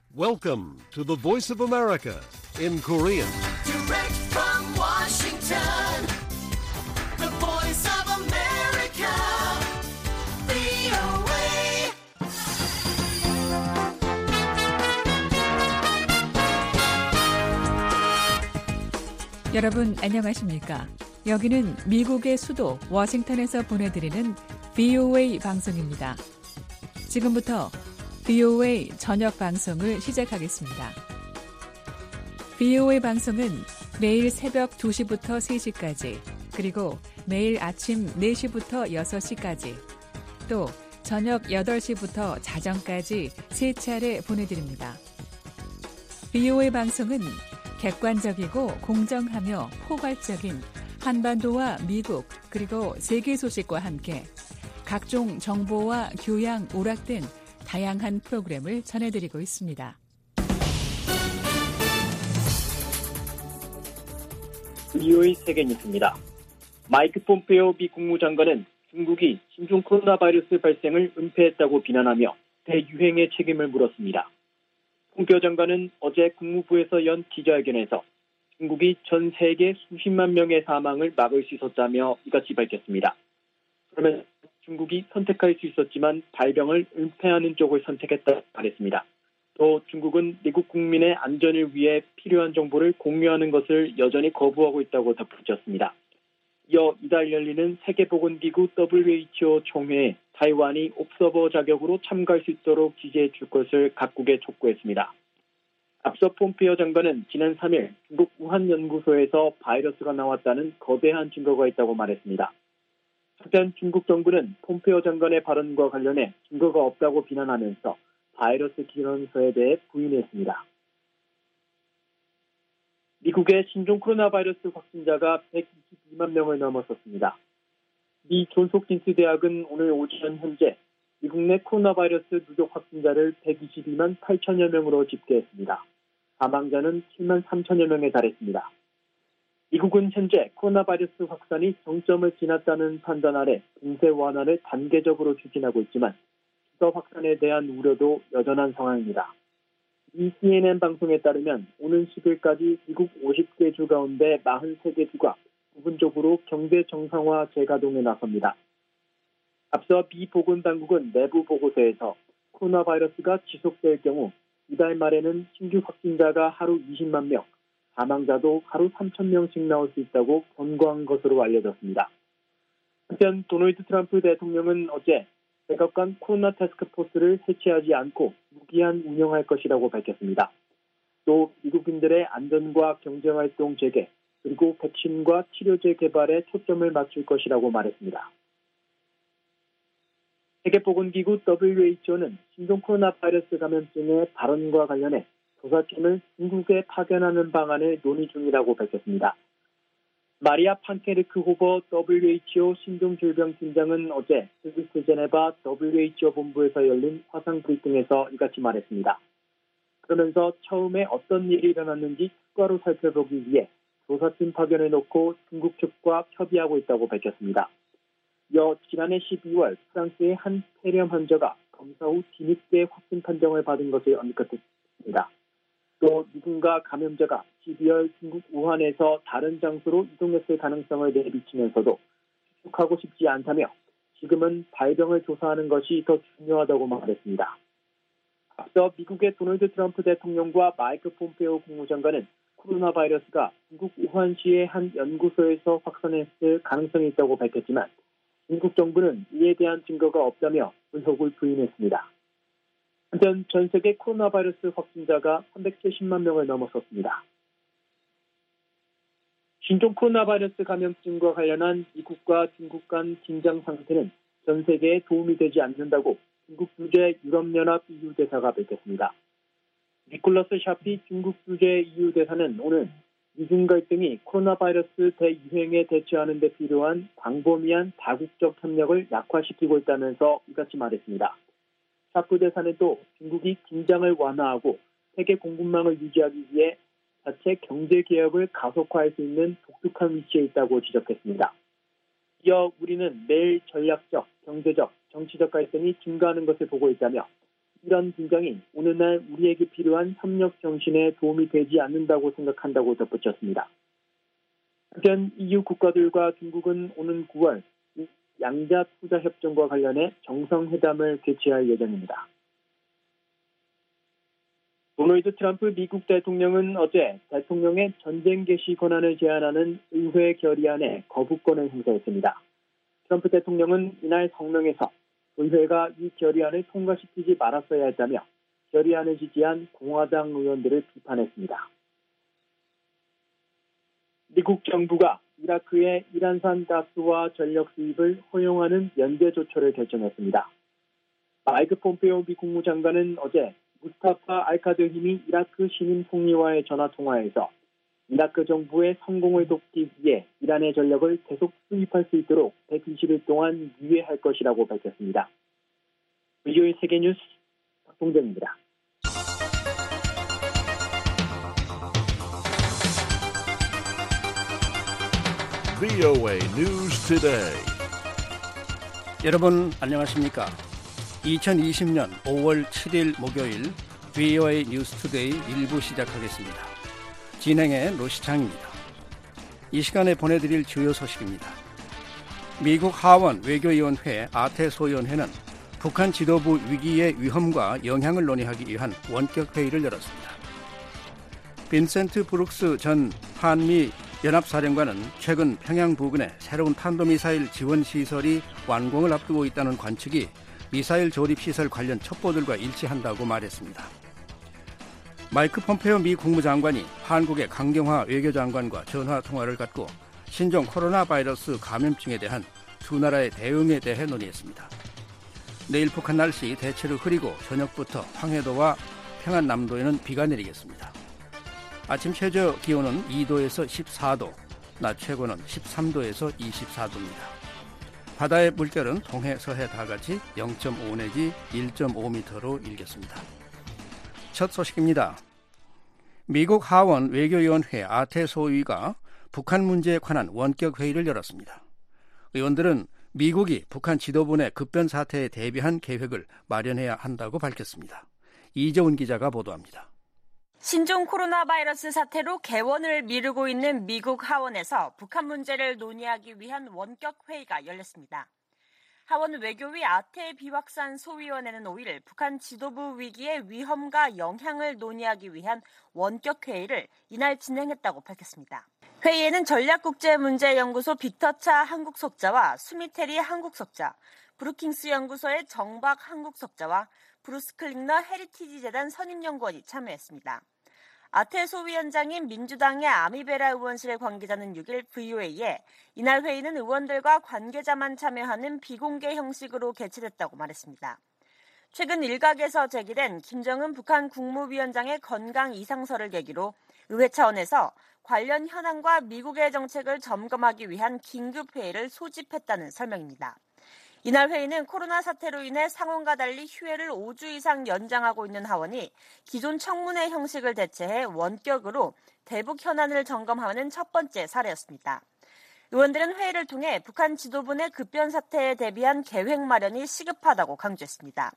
Welcome to the Voice of America in Korean. Direct from Washington, the Voice of America, VOA. 여러분 안녕하십니까? 여기는 미국의 수도 워싱턴에서 보내드리는 VOA 방송입니다. 지금부터 VOA 저녁 방송을 시작하겠습니다. VOA 방송은 매일 새벽 2시부터 3시까지, 그리고 매일 아침 4시부터 6시까지, 또 저녁 8시부터 자정까지 3차례 보내드립니다. VOA 방송은 객관적이고 공정하며 포괄적인 한반도와 미국 그리고 세계 소식과 함께 각종 정보와 교양, 오락 등 다양한 프로그램을 전해드리고 있습니다. VOA 세계 뉴스입니다. 마이크 폼페오 미 국무장관은 중국이 신종 코로나 바이러스 발생을 은폐했다고 비난하며 대유행의 책임을 물었습니다. 폼페오 장관은 어제 국무부에서 연 기자회견에서 중국이 전 세계 수십만 명의 사망을 막을 수 있었다며 이같이 밝혔습니다. 그러면 중국이 선택할 수 있었지만 발병을 은폐하는 쪽을 선택했다고 말했습니다. 또 중국은 미국 국민의 안전을 위해 필요한 정보를 공유하는 것을 여전히 거부하고 있다고 덧붙였습니다. 이어 이달 열리는 세계보건기구 WHO 총회에 타이완이 옵서버 자격으로 참가할 수 있도록 지지해 줄 것을 각국에 촉구했습니다. 앞서 폼페오 장관은 지난 3일 중국 우한 연구소에서 바이러스가 나왔다는 거대한 증거가 있다고 말했습니다. 한편 중국 정부는 폼페오 장관의 발언과 관련해 증거가 없다고 비난하면서 바이러스 기원서에 대해 부인했습니다. 미국의 신종 코로나 바이러스 확진자가 122만 명을 넘어섰습니다. 미 존스홉킨스 대학은 오늘 오전 현재 미국 내 코로나 바이러스 누적 확진자를 122만 8천여 명으로 집계했습니다. 사망자는 7만 3천여 명에 달했습니다. 미국은 현재 코로나 바이러스 확산이 정점을 지났다는 판단 아래 봉쇄 완화를 단계적으로 추진하고 있지만 추가 확산에 대한 우려도 여전한 상황입니다. 이 CNN 방송에 따르면 오는 10일까지 미국 50개 주 가운데 43개 주가 부분적으로 경제 정상화 재가동에 나섭니다. 앞서 미 보건당국은 내부 보고서에서 코로나 바이러스가 지속될 경우 이달 말에는 신규 확진자가 하루 20만 명, 사망자도 하루 3,000명씩 나올 수 있다고 권고한 것으로 알려졌습니다. 한편 도널드 트럼프 대통령은 어제 백악관 코로나 태스크포스를 해체하지 않고 무기한 운영할 것이라고 밝혔습니다. 또 미국인들의 안전과 경제활동 재개, 그리고 백신과 치료제 개발에 초점을 맞출 것이라고 말했습니다. 세계보건기구 WHO는 신종 코로나 바이러스 감염증의 발원과 관련해 조사팀을 중국에 파견하는 방안을 논의 중이라고 밝혔습니다. 마리아 판케르크 호버 WHO 신종질병팀장은 어제 스위스 제네바 WHO 본부에서 열린 화상 브리핑에서 이같이 말했습니다. 그러면서 처음에 어떤 일이 일어났는지 추가로 살펴보기 위해 조사팀 파견을 놓고 중국 측과 협의하고 있다고 밝혔습니다. 이어 지난해 12월 프랑스의 한 폐렴 환자가 검사 후 뒤늦게 확진 판정을 받은 것을 언급했습니다. 또 누군가 감염자가 12월 중국 우한에서 다른 장소로 이동했을 가능성을 내비치면서도 추측하고 싶지 않다며 지금은 발병을 조사하는 것이 더 중요하다고 말했습니다. 앞서 미국의 도널드 트럼프 대통령과 마이크 폼페오 국무장관은 코로나 바이러스가 중국 우한시의 한 연구소에서 확산했을 가능성이 있다고 밝혔지만 중국 정부는 이에 대한 증거가 없다며 의혹을 부인했습니다. 한편 전 세계 코로나 바이러스 확진자가 370만 명을 넘어섰습니다. 신종 코로나 바이러스 감염증과 관련한 미국과 중국 간 긴장 상태는 전 세계에 도움이 되지 않는다고 중국 주재 유럽연합 EU 대사가 밝혔습니다. 니콜라스 샤피 중국 주재 EU 대사는 오늘 미중 갈등이 코로나 바이러스 대유행에 대처하는 데 필요한 광범위한 다국적 협력을 약화시키고 있다면서 이같이 말했습니다. 샤프 대사는 또 중국이 긴장을 완화하고 세계 공급망을 유지하기 위해 자체 경제 개혁을 가속화할 수 있는 독특한 위치에 있다고 지적했습니다. 이어 우리는 매일 전략적, 경제적, 정치적 갈등이 증가하는 것을 보고 있다며 이런 긴장이 오늘날 우리에게 필요한 협력 정신에 도움이 되지 않는다고 생각한다고 덧붙였습니다. 한편 EU 국가들과 중국은 오는 9월 양자 투자 협정과 관련해 정상회담을 개최할 예정입니다. 도널드 트럼프 미국 대통령은 어제 대통령의 전쟁 개시 권한을 제한하는 의회 결의안에 거부권을 행사했습니다. 트럼프 대통령은 이날 성명에서 의회가 이 결의안을 통과시키지 말았어야 했다며 결의안을 지지한 공화당 의원들을 비판했습니다. 미국 정부가 이라크의 이란산 가스와 전력 수입을 허용하는 면제 조처를 결정했습니다. 마이크 폼페오 미 국무장관은 어제 무스타파 알카드힘이 이라크 시민 총리와의 전화통화에서 이라크 정부의 성공을 돕기 위해 이란의 전력을 계속 수입할 수 있도록 120일 동안 유예할 것이라고 밝혔습니다. VOA 세계뉴스 박동정입니다. VOA News Today. 여러분 안녕하십니까? 2020년 5월 7일 목요일 VOA 뉴스 투데이 1부 시작하겠습니다. 진행의 노시창입니다. 이 시간에 보내드릴 주요 소식입니다. 미국 하원 외교위원회 아태 소위원회는 북한 지도부 위기의 위험과 영향을 논의하기 위한 원격회의를 열었습니다. 빈센트 브룩스 전 한미 연합사령관은 최근 평양 부근에 새로운 탄도미사일 지원 시설이 완공을 앞두고 있다는 관측이 미사일 조립 시설 관련 첩보들과 일치한다고 말했습니다. 마이크 폼페오 미 국무장관이 한국의 강경화 외교장관과 전화통화를 갖고 신종 코로나 바이러스 감염증에 대한 두 나라의 대응에 대해 논의했습니다. 내일 북한 날씨 대체로 흐리고 저녁부터 황해도와 평안남도에는 비가 내리겠습니다. 아침 최저 기온은 2도에서 14도, 낮 최고는 13도에서 24도입니다. 바다의 물결은 동해, 서해 다 같이 0.5 내지 1.5m로 일겠습니다. 첫 소식입니다. 미국 하원 외교위원회 아태 소위가 북한 문제에 관한 원격 회의를 열었습니다. 의원들은 미국이 북한 지도부 내 급변 사태에 대비한 계획을 마련해야 한다고 밝혔습니다. 이재훈 기자가 보도합니다. 신종 코로나 바이러스 사태로 개원을 미루고 있는 미국 하원에서 북한 문제를 논의하기 위한 원격 회의가 열렸습니다. 하원 외교위 아태 비확산 소위원회는 5일 북한 지도부 위기의 위험과 영향을 논의하기 위한 원격 회의를 이날 진행했다고 밝혔습니다. 회의에는 전략국제문제연구소 빅터차 한국석자와 수미테리 한국석자, 브루킹스 연구소의 정박 한국석자와 브루스 클링너 헤리티지 재단 선임연구원이 참여했습니다. 아태 소위원장인 민주당의 아미베라 의원실 관계자는 6일 VOA에 이날 회의는 의원들과 관계자만 참여하는 비공개 형식으로 개최됐다고 말했습니다. 최근 일각에서 제기된 김정은 북한 국무위원장의 건강 이상설을 계기로 의회 차원에서 관련 현안과 미국의 정책을 점검하기 위한 긴급회의를 소집했다는 설명입니다. 이날 회의는 코로나 사태로 인해 상원과 달리 휴회를 5주 이상 연장하고 있는 하원이 기존 청문회 형식을 대체해 원격으로 대북 현안을 점검하는 첫 번째 사례였습니다. 의원들은 회의를 통해 북한 지도부 내 급변 사태에 대비한 계획 마련이 시급하다고 강조했습니다.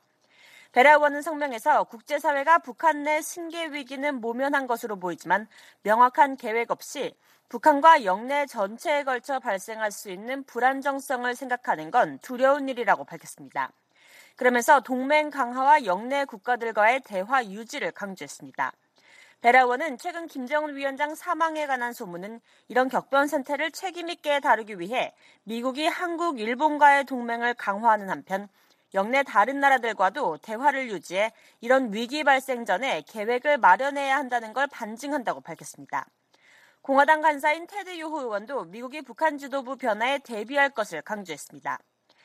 베라 의원은 성명에서 국제사회가 북한 내 승계 위기는 모면한 것으로 보이지만 명확한 계획 없이 북한과 영내 전체에 걸쳐 발생할 수 있는 불안정성을 생각하는 건 두려운 일이라고 밝혔습니다. 그러면서 동맹 강화와 영내 국가들과의 대화 유지를 강조했습니다. 베라 의원은 최근 김정은 위원장 사망에 관한 소문은 이런 격변 상태를 책임 있게 다루기 위해 미국이 한국, 일본과의 동맹을 강화하는 한편 영내 다른 나라들과도 대화를 유지해 이런 위기 발생 전에 계획을 마련해야 한다는 걸 반증한다고 밝혔습니다. 공화당 간사인 테드 요호 의원도 미국이 북한 지도부 변화에 대비할 것을 강조했습니다.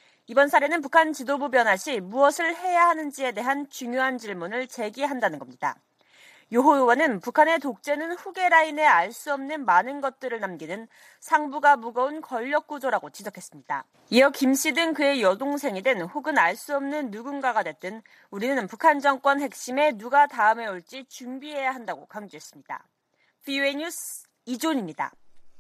이번 사례는 북한 지도부 변화 시 무엇을 해야 하는지에 대한 중요한 질문을 제기한다는 겁니다. 요호 의원은 북한의 독재는 후계 라인에 알 수 없는 많은 것들을 남기는 상부가 무거운 권력 구조라고 지적했습니다. 이어 김 씨 등 그의 여동생이든 혹은 알 수 없는 누군가가 됐든 우리는 북한 정권 핵심에 누가 다음에 올지 준비해야 한다고 강조했습니다. VOA 뉴스 이존입니다.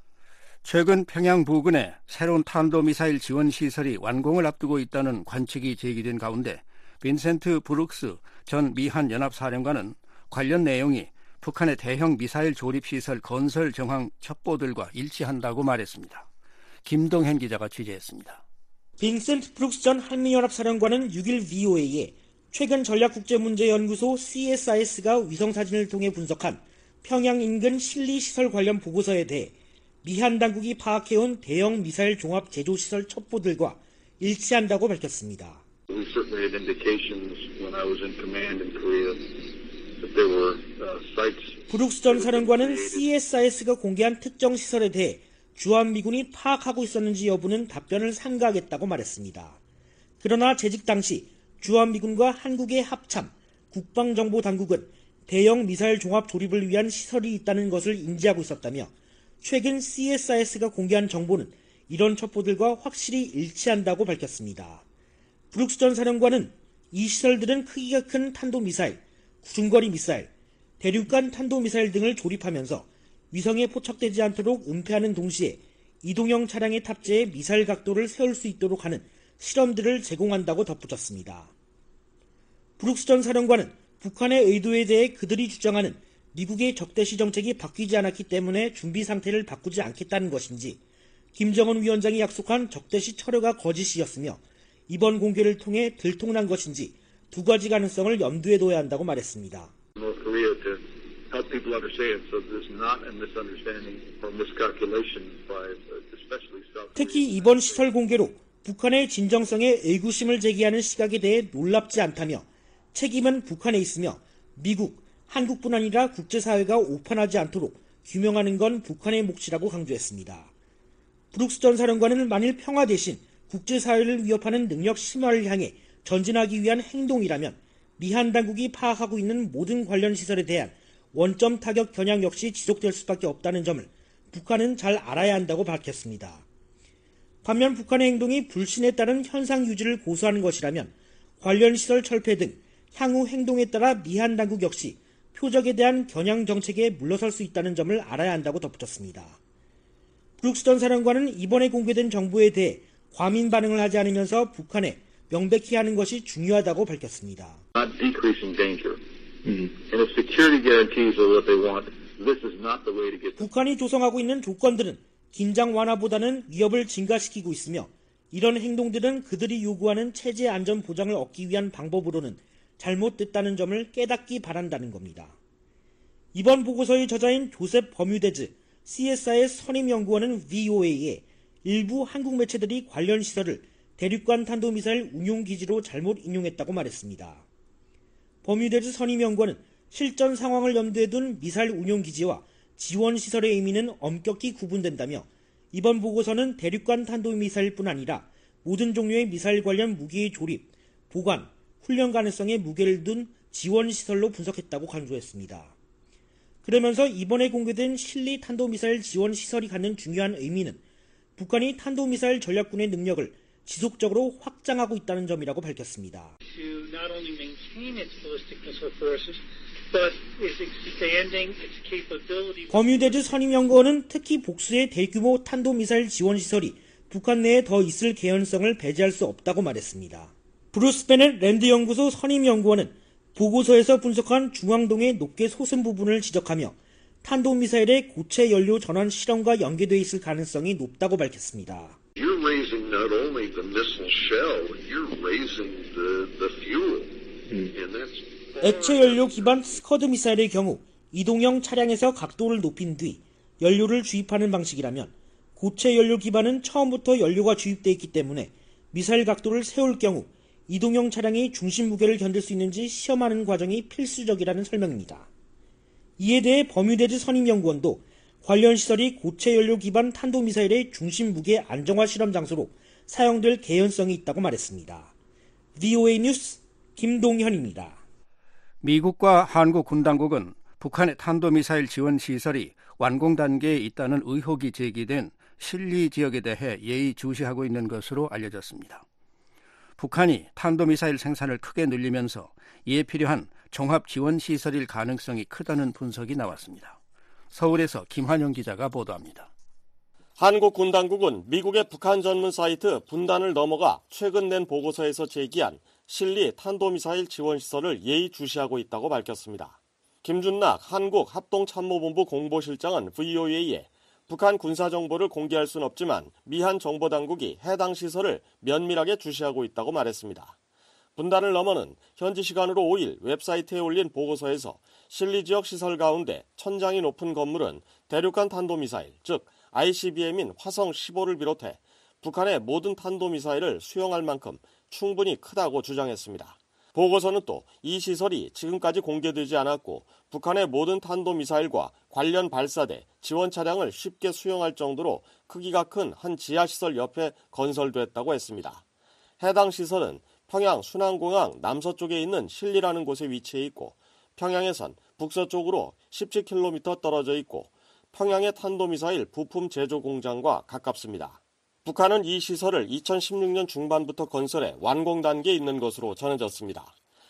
최근 평양 부근에 새로운 탄도미사일 지원 시설이 완공을 앞두고 있다는 관측이 제기된 가운데 빈센트 브룩스 전 미한 연합사령관은 관련 내용이 북한의 대형 미사일 조립시설 건설 정황 첩보들과 일치한다고 말했습니다. 김동현 기자가 취재했습니다. 빈센트 브룩스 전 한미연합사령관은 6일 VOA에 최근 전략국제문제연구소 CSIS가 위성사진을 통해 분석한 평양 인근 실리시설 관련 보고서에 대해 미한 당국이 파악해온 대형 미사일 종합 제조시설 첩보들과 일치한다고 밝혔습니다. We certainly had indications when I was in command in Korea that there were sites. 브룩스 전 사령관은 CSIS가 공개한 특정 시설에 대해 주한미군이 파악하고 있었는지 여부는 답변을 삼가하겠다고 말했습니다. 그러나 재직 당시 주한미군과 한국의 합참, 국방정보당국은 대형 미사일 종합 조립을 위한 시설이 있다는 것을 인지하고 있었다며 최근 CSIS가 공개한 정보는 이런 첩보들과 확실히 일치한다고 밝혔습니다. 브룩스 전 사령관은 이 시설들은 크기가 큰 탄도미사일, 중거리 미사일, 대륙간 탄도미사일 등을 조립하면서 위성에 포착되지 않도록 은폐하는 동시에 이동형 차량에 탑재해 미사일 각도를 세울 수 있도록 하는 실험들을 제공한다고 덧붙였습니다. 브룩스 전 사령관은 북한의 의도에 대해 그들이 주장하는 미국의 적대시 정책이 바뀌지 않았기 때문에 준비 상태를 바꾸지 않겠다는 것인지 김정은 위원장이 약속한 적대시 철회가 거짓이었으며 이번 공개를 통해 들통난 것인지 두 가지 가능성을 염두에 둬야 한다고 말했습니다. 특히 이번 시설 공개로 북한의 진정성에 의구심을 제기하는 시각에 대해 놀랍지 않다며 책임은 북한에 있으며 미국, 한국뿐 아니라 국제사회가 오판하지 않도록 규명하는 건 북한의 몫이라고 강조했습니다. 브룩스 전 사령관은 만일 평화 대신 국제사회를 위협하는 능력 심화를 향해 전진하기 위한 행동이라면 미한 당국이 파악하고 있는 모든 관련 시설에 대한 원점 타격 겨냥 역시 지속될 수밖에 없다는 점을 북한은 잘 알아야 한다고 밝혔습니다. 반면 북한의 행동이 불신에 따른 현상 유지를 고수하는 것이라면 관련 시설 철폐 등 향후 행동에 따라 미한 당국 역시 표적에 대한 겨냥 정책에 물러설 수 있다는 점을 알아야 한다고 덧붙였습니다. 브룩스 전 사령관은 이번에 공개된 정보에 대해 과민 반응을 하지 않으면서 북한에 명백히 하는 것이 중요하다고 밝혔습니다. 북한이 조성하고 있는 조건들은 긴장 완화보다는 위협을 증가시키고 있으며 이런 행동들은 그들이 요구하는 체제 안전 보장을 얻기 위한 방법으로는 잘못됐다는 점을 깨닫기 바란다는 겁니다. 이번 보고서의 저자인 조셉 버뮤데즈 CSIS 선임연구원은 VOA에 일부 한국 매체들이 관련 시설을 대륙간 탄도미사일 운용기지로 잘못 인용했다고 말했습니다. 버뮤데즈 선임연구원은 실전 상황을 염두에 둔 미사일 운용기지와 지원시설의 의미는 엄격히 구분된다며 이번 보고서는 대륙간 탄도미사일뿐 아니라 모든 종류의 미사일 관련 무기의 조립, 보관, 훈련 가능성에 무게를 둔 지원시설로 분석했다고 강조했습니다. 그러면서 이번에 공개된 실리 탄도미사일 지원시설이 갖는 중요한 의미는 북한이 탄도미사일 전략군의 능력을 지속적으로 확장하고 있다는 점이라고 밝혔습니다. 버뮤데즈 선임연구원은 특히 복수의 대규모 탄도미사일 지원시설이 북한 내에 더 있을 개연성을 배제할 수 없다고 말했습니다. 브루스 베넷 랜드연구소 선임연구원은 보고서에서 분석한 중앙동의 높게 솟은 부분을 지적하며 탄도미사일의 고체 연료 전환 실험과 연계되어 있을 가능성이 높다고 밝혔습니다. You're raising not only the missile shell, you're raising the fuel. And that's 액체 연료 기반 스커드 미사일의 경우 이동형 차량에서 각도를 높인 뒤 연료를 주입하는 방식이라면 고체 연료 기반은 처음부터 연료가 주입되어 있기 때문에 미사일 각도를 세울 경우 이동형 차량이 중심 무게를 견딜 수 있는지 시험하는 과정이 필수적이라는 설명입니다. 이에 대해 버뮤데즈 선임연구원도 관련 시설이 고체 연료 기반 탄도미사일의 중심 무게 안정화 실험 장소로 사용될 개연성이 있다고 말했습니다. VOA 뉴스 김동현입니다. 미국과 한국 군 당국은 북한의 탄도미사일 지원 시설이 완공 단계에 있다는 의혹이 제기된 실리 지역에 대해 예의주시하고 있는 것으로 알려졌습니다. 북한이 탄도미사일 생산을 크게 늘리면서 이에 필요한 종합지원시설일 가능성이 크다는 분석이 나왔습니다. 서울에서 김환영 기자가 보도합니다. 한국 군 당국은 미국의 북한 전문 사이트 분단을 넘어가 최근 낸 보고서에서 제기한 실리 탄도미사일 지원시설을 예의주시하고 있다고 밝혔습니다. 김준락 한국합동참모본부 공보실장은 VOA에 북한 군사정보를 공개할 수는 없지만 미한 정보당국이 해당 시설을 면밀하게 주시하고 있다고 말했습니다. 분단을 넘어는 현지 시간으로 5일 웹사이트에 올린 보고서에서 실리 지역 시설 가운데 천장이 높은 건물은 대륙간 탄도미사일, 즉 ICBM인 화성 15를 비롯해 북한의 모든 탄도미사일을 수용할 만큼 충분히 크다고 주장했습니다. 보고서는 또 이 시설이 지금까지 공개되지 않았고 북한의 모든 탄도미사일과 관련 발사대, 지원 차량을 쉽게 수용할 정도로 크기가 큰 한 지하시설 옆에 건설됐다고 했습니다. 해당 시설은 평양 순안공항 남서쪽에 있는 실리라는 곳에 위치해 있고 평양에선 북서쪽으로 17km 떨어져 있고 평양의 탄도미사일 부품 제조 공장과 가깝습니다. 북한은 이 시설을 2016년 중반부터 건설해 완공 단계에 있는 것으로 전해졌습니다.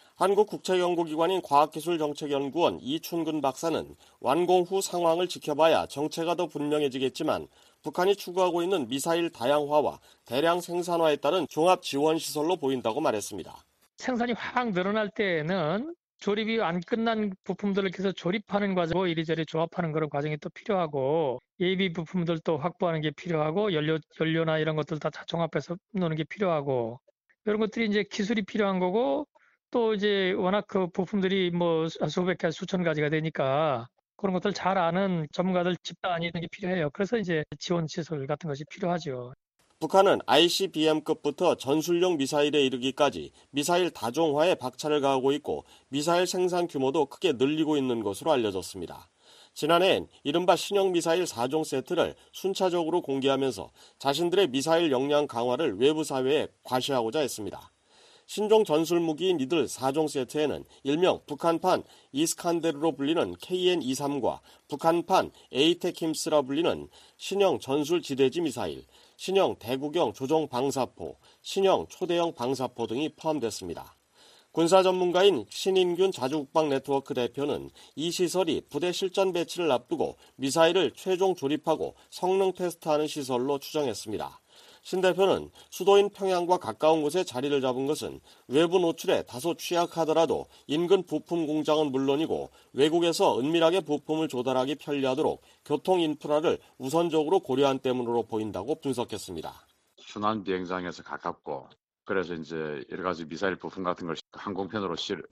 한국국책연구기관인 과학기술정책연구원 이춘근 박사는 완공 후 상황을 지켜봐야 정체가 더 분명해지겠지만 북한이 추구하고 있는 미사일 다양화와 대량 생산화에 따른 종합지원시설로 보인다고 말했습니다. 생산이 확 늘어날 때에는 조립이 안 끝난 부품들을 계속 조립하는 과정, 이리저리 조합하는 그런 과정이 또 필요하고 예비 부품들도 확보하는 게 필요하고 연료나 이런 것들 다 종합해서 놓는 게 필요하고 이런 것들이 이제 기술이 필요한 거고 또 이제 워낙 그 부품들이 뭐 수백 개, 수천 가지가 되니까 그런 것들 잘 아는 전문가들 집단이 있는 게 필요해요. 그래서 이제 지원 시설 같은 것이 필요하죠. 북한은 ICBM급부터 전술용 미사일에 이르기까지 미사일 다종화에 박차를 가하고 있고 미사일 생산 규모도 크게 늘리고 있는 것으로 알려졌습니다. 지난해엔 이른바 신형 미사일 4종 세트를 순차적으로 공개하면서 자신들의 미사일 역량 강화를 외부 사회에 과시하고자 했습니다. 신종 전술무기인 이들 4종 세트에는 일명 북한판 이스칸데르로 불리는 KN-23과 북한판 에이테킴스라 불리는 신형 전술 지대지 미사일, 신형 대구경 조종 방사포, 신형 초대형 방사포 등이 포함됐습니다. 군사 전문가인 신인균 자주국방 네트워크 대표는 이 시설이 부대 실전 배치를 앞두고 미사일을 최종 조립하고 성능 테스트하는 시설로 추정했습니다. 신 대표는 수도인 평양과 가까운 곳에 자리를 잡은 것은 외부 노출에 다소 취약하더라도 인근 부품 공장은 물론이고 외국에서 은밀하게 부품을 조달하기 편리하도록 교통 인프라를 우선적으로 고려한 때문으로 보인다고 분석했습니다. 순환 비행장에서 가깝고 그래서 이제 여러 가지 미사일 부품 같은 걸 항공편으로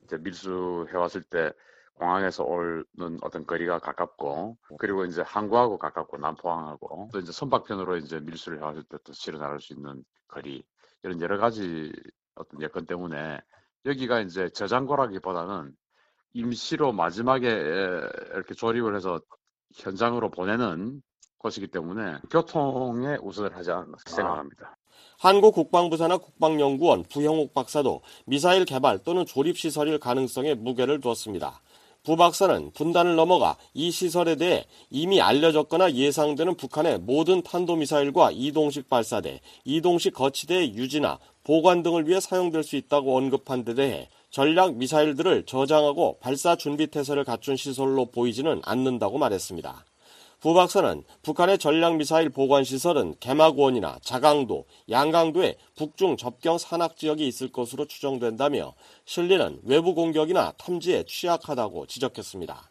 밀수해왔을 때 공항에서 오는 어떤 거리가 가깝고 그리고 이제 항구하고 가깝고 남포항하고 또 이제 선박편으로 이제 밀수를 해왔을 때 또 실어 나갈 수 있는 거리 이런 여러 가지 어떤 여건 때문에 여기가 이제 저장고라기보다는 임시로 마지막에 이렇게 조립을 해서 현장으로 보내는 곳이기 때문에 교통에 우선을 하지 않나 생각합니다. 한국국방부 산하 국방연구원 부형욱 박사도 미사일 개발 또는 조립 시설일 가능성에 무게를 두었습니다. 부 박사는 분단을 넘어가 이 시설에 대해 이미 알려졌거나 예상되는 북한의 모든 탄도미사일과 이동식 발사대, 이동식 거치대의 유지나 보관 등을 위해 사용될 수 있다고 언급한 데 대해 전략 미사일들을 저장하고 발사 준비 태세를 갖춘 시설로 보이지는 않는다고 말했습니다. 부 박사는 북한의 전략미사일 보관시설은 개마고원이나 자강도, 양강도에 북중 접경 산악지역이 있을 것으로 추정된다며 실리는 외부 공격이나 탐지에 취약하다고 지적했습니다.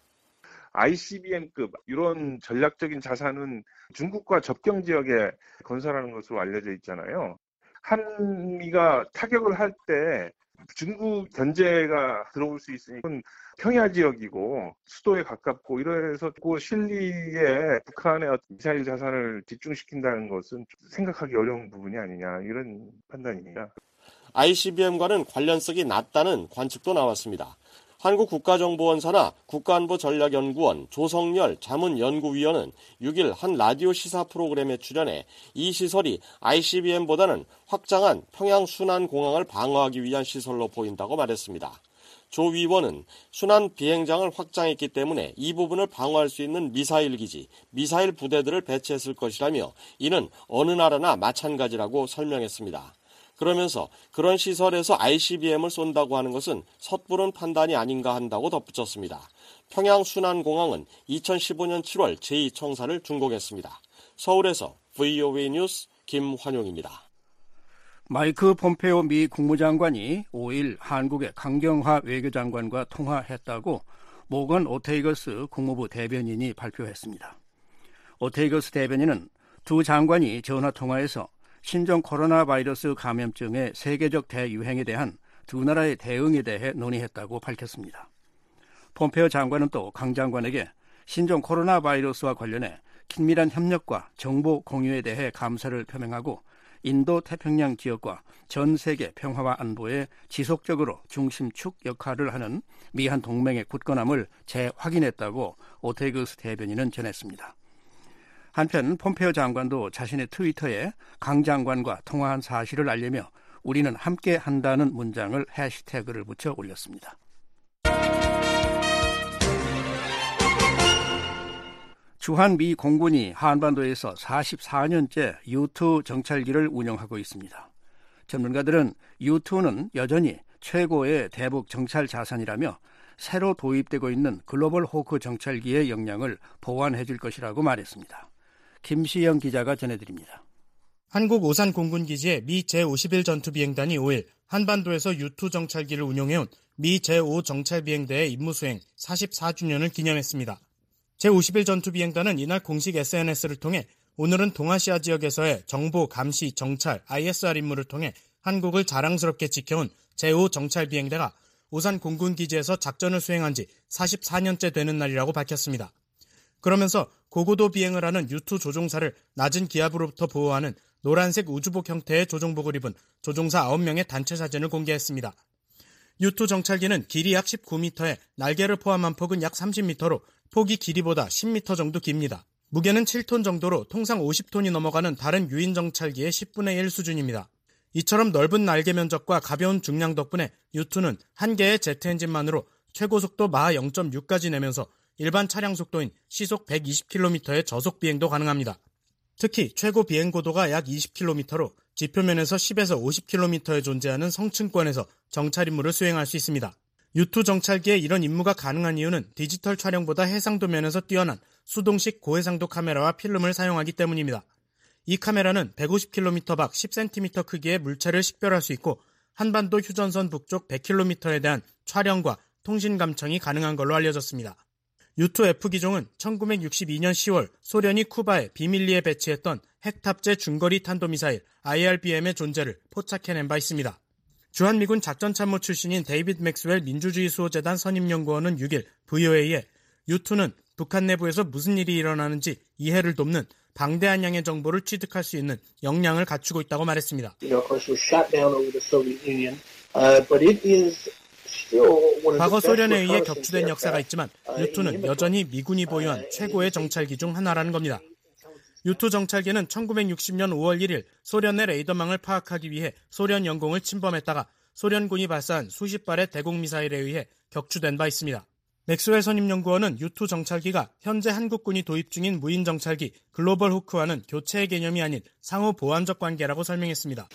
ICBM급 이런 전략적인 자산은 중국과 접경 지역에 건설하는 것으로 알려져 있잖아요. 한미가 타격을 할 때 중국 견제가 들어올 수 있으니 평야 지역이고 수도에 가깝고 이래서 그 실리에 북한의 미사일 자산을 집중시킨다는 것은 생각하기 어려운 부분이 아니냐 이런 판단입니다. ICBM과는 관련성이 낮다는 관측도 나왔습니다. 한국국가정보원 산하 국가안보전략연구원 조성열 자문연구위원은 6일 한 라디오 시사 프로그램에 출연해 이 시설이 ICBM보다는 확장한 평양 순안공항을 방어하기 위한 시설로 보인다고 말했습니다. 조 위원은 순안 비행장을 확장했기 때문에 이 부분을 방어할 수 있는 미사일 기지, 미사일 부대들을 배치했을 것이라며 이는 어느 나라나 마찬가지라고 설명했습니다. 그러면서 그런 시설에서 ICBM을 쏜다고 하는 것은 섣부른 판단이 아닌가 한다고 덧붙였습니다. 평양 순안공항은 2015년 7월 제2청사를 준공했습니다. 서울에서 VOA 뉴스 김환용입니다. 마이크 폼페오 미 국무장관이 5일 한국의 강경화 외교장관과 통화했다고 모건 오테이거스 국무부 대변인이 발표했습니다. 오테이거스 대변인은 두 장관이 전화통화에서 신종 코로나 바이러스 감염증의 세계적 대유행에 대한 두 나라의 대응에 대해 논의했다고 밝혔습니다. 폼페오 장관은 또 강 장관에게 신종 코로나 바이러스와 관련해 긴밀한 협력과 정보 공유에 대해 감사를 표명하고 인도 태평양 지역과 전 세계 평화와 안보에 지속적으로 중심축 역할을 하는 미한 동맹의 굳건함을 재확인했다고 오테이거스 대변인은 전했습니다. 한편 폼페오 장관도 자신의 트위터에 강 장관과 통화한 사실을 알리며 우리는 함께 한다는 문장을 해시태그를 붙여 올렸습니다. 주한 미 공군이 한반도에서 44년째 U-2 정찰기를 운영하고 있습니다. 전문가들은 U-2는 여전히 최고의 대북 정찰 자산이라며 새로 도입되고 있는 글로벌 호크 정찰기의 역량을 보완해 줄 것이라고 말했습니다. 김시영 기자가 전해드립니다. 한국 오산 공군기지의 미 제51 전투비행단이 5일 한반도에서 U-2 정찰기를 운용해온 미 제5 정찰비행대의 임무수행 44주년을 기념했습니다. 제51 전투비행단은 이날 공식 SNS를 통해 오늘은 동아시아 지역에서의 정보, 감시, 정찰, ISR 임무를 통해 한국을 자랑스럽게 지켜온 제5 정찰비행대가 오산 공군기지에서 작전을 수행한 지 44년째 되는 날이라고 밝혔습니다. 그러면서 고고도 비행을 하는 U-2 조종사를 낮은 기압으로부터 보호하는 노란색 우주복 형태의 조종복을 입은 조종사 9명의 단체 사진을 공개했습니다. U-2 정찰기는 길이 약 19m에 날개를 포함한 폭은 약 30m로 폭이 길이보다 10m 정도 깁니다. 무게는 7톤 정도로 통상 50톤이 넘어가는 다른 유인 정찰기의 10분의 1 수준입니다. 이처럼 넓은 날개 면적과 가벼운 중량 덕분에 U-2는 한 개의 제트 엔진만으로 최고 속도 마하 0.6까지 내면서 일반 차량 속도인 시속 120km의 저속 비행도 가능합니다. 특히 최고 비행 고도가 약 20km로 지표면에서 10에서 50km에 존재하는 성층권에서 정찰 임무를 수행할 수 있습니다. U-2 정찰기에 이런 임무가 가능한 이유는 디지털 촬영보다 해상도 면에서 뛰어난 수동식 고해상도 카메라와 필름을 사용하기 때문입니다. 이 카메라는 150km 밖 10cm 크기의 물체를 식별할 수 있고 한반도 휴전선 북쪽 100km에 대한 촬영과 통신 감청이 가능한 걸로 알려졌습니다. U-2F 기종은 1962년 10월 소련이 쿠바에 비밀리에 배치했던 핵탑재 중거리 탄도미사일 IRBM의 존재를 포착해낸 바 있습니다. 주한미군 작전참모 출신인 데이비드 맥스웰 민주주의 수호재단 선임연구원은 6일 VOA에 U-2는 북한 내부에서 무슨 일이 일어나는지 이해를 돕는 방대한 양의 정보를 취득할 수 있는 역량을 갖추고 있다고 말했습니다. 과거 소련에 의해 격추된 역사가 있지만 U-2는 여전히 미군이 보유한 최고의 정찰기 중 하나라는 겁니다. U-2 정찰기는 1960년 5월 1일 소련 내 레이더망을 파악하기 위해 소련 영공을 침범했다가 소련군이 발사한 수십 발의 대공 미사일에 의해 격추된 바 있습니다. 맥스웰 선임연구원은 U-2 정찰기가 현재 한국군이 도입 중인 무인 정찰기 글로벌 호크와는 교체의 개념이 아닌 상호 보완적 관계라고 설명했습니다.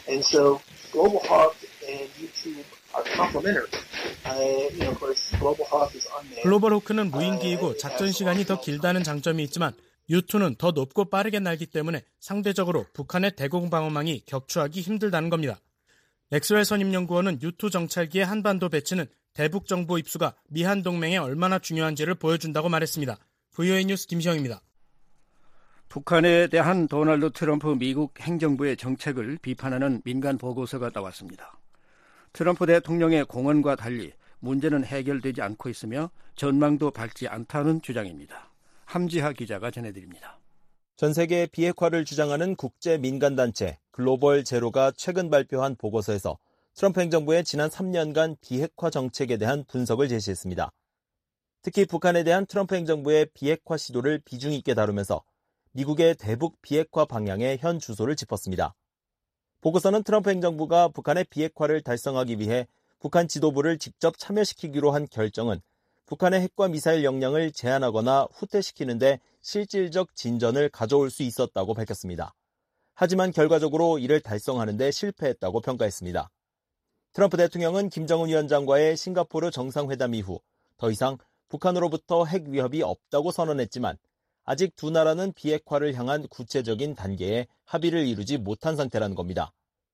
글로벌 호크는 무인기이고 작전 시간이 더 길다는 장점이 있지만 U-2는 더 높고 빠르게 날기 때문에 상대적으로 북한의 대공 방어망이 격추하기 힘들다는 겁니다. 맥스웰 선임연구원은 U-2 정찰기의 한반도 배치는 대북 정보 입수가 미한 동맹에 얼마나 중요한지를 보여준다고 말했습니다. VOA 뉴스 김시영입니다. 북한에 대한 도널드 트럼프 미국 행정부의 정책을 비판하는 민간 보고서가 나왔습니다. 트럼프 대통령의 공언과 달리 문제는 해결되지 않고 있으며 전망도 밝지 않다는 주장입니다. 함지하 기자가 전해드립니다. 전 세계 비핵화를 주장하는 국제 민간단체 글로벌 제로가 최근 발표한 보고서에서 트럼프 행정부의 지난 3년간 비핵화 정책에 대한 분석을 제시했습니다. 특히 북한에 대한 트럼프 행정부의 비핵화 시도를 비중 있게 다루면서 미국의 대북 비핵화 방향의 현 주소를 짚었습니다. 보고서는 트럼프 행정부가 북한의 비핵화를 달성하기 위해 북한 지도부를 직접 참여시키기로 한 결정은 북한의 핵과 미사일 역량을 제한하거나 후퇴시키는 데 실질적 진전을 가져올 수 있었다고 밝혔습니다. 하지만 결과적으로 이를 달성하는 데 실패했다고 평가했습니다. 트럼프 대통령은 김정은 위원장과의 싱가포르 정상회담 이후 더 이상 북한으로부터 핵 위협이 없다고 선언했지만 아직 두 나라는 비핵화를 향한 구체적인 단계에 합의를 이루지 못한 상태라는 겁니다.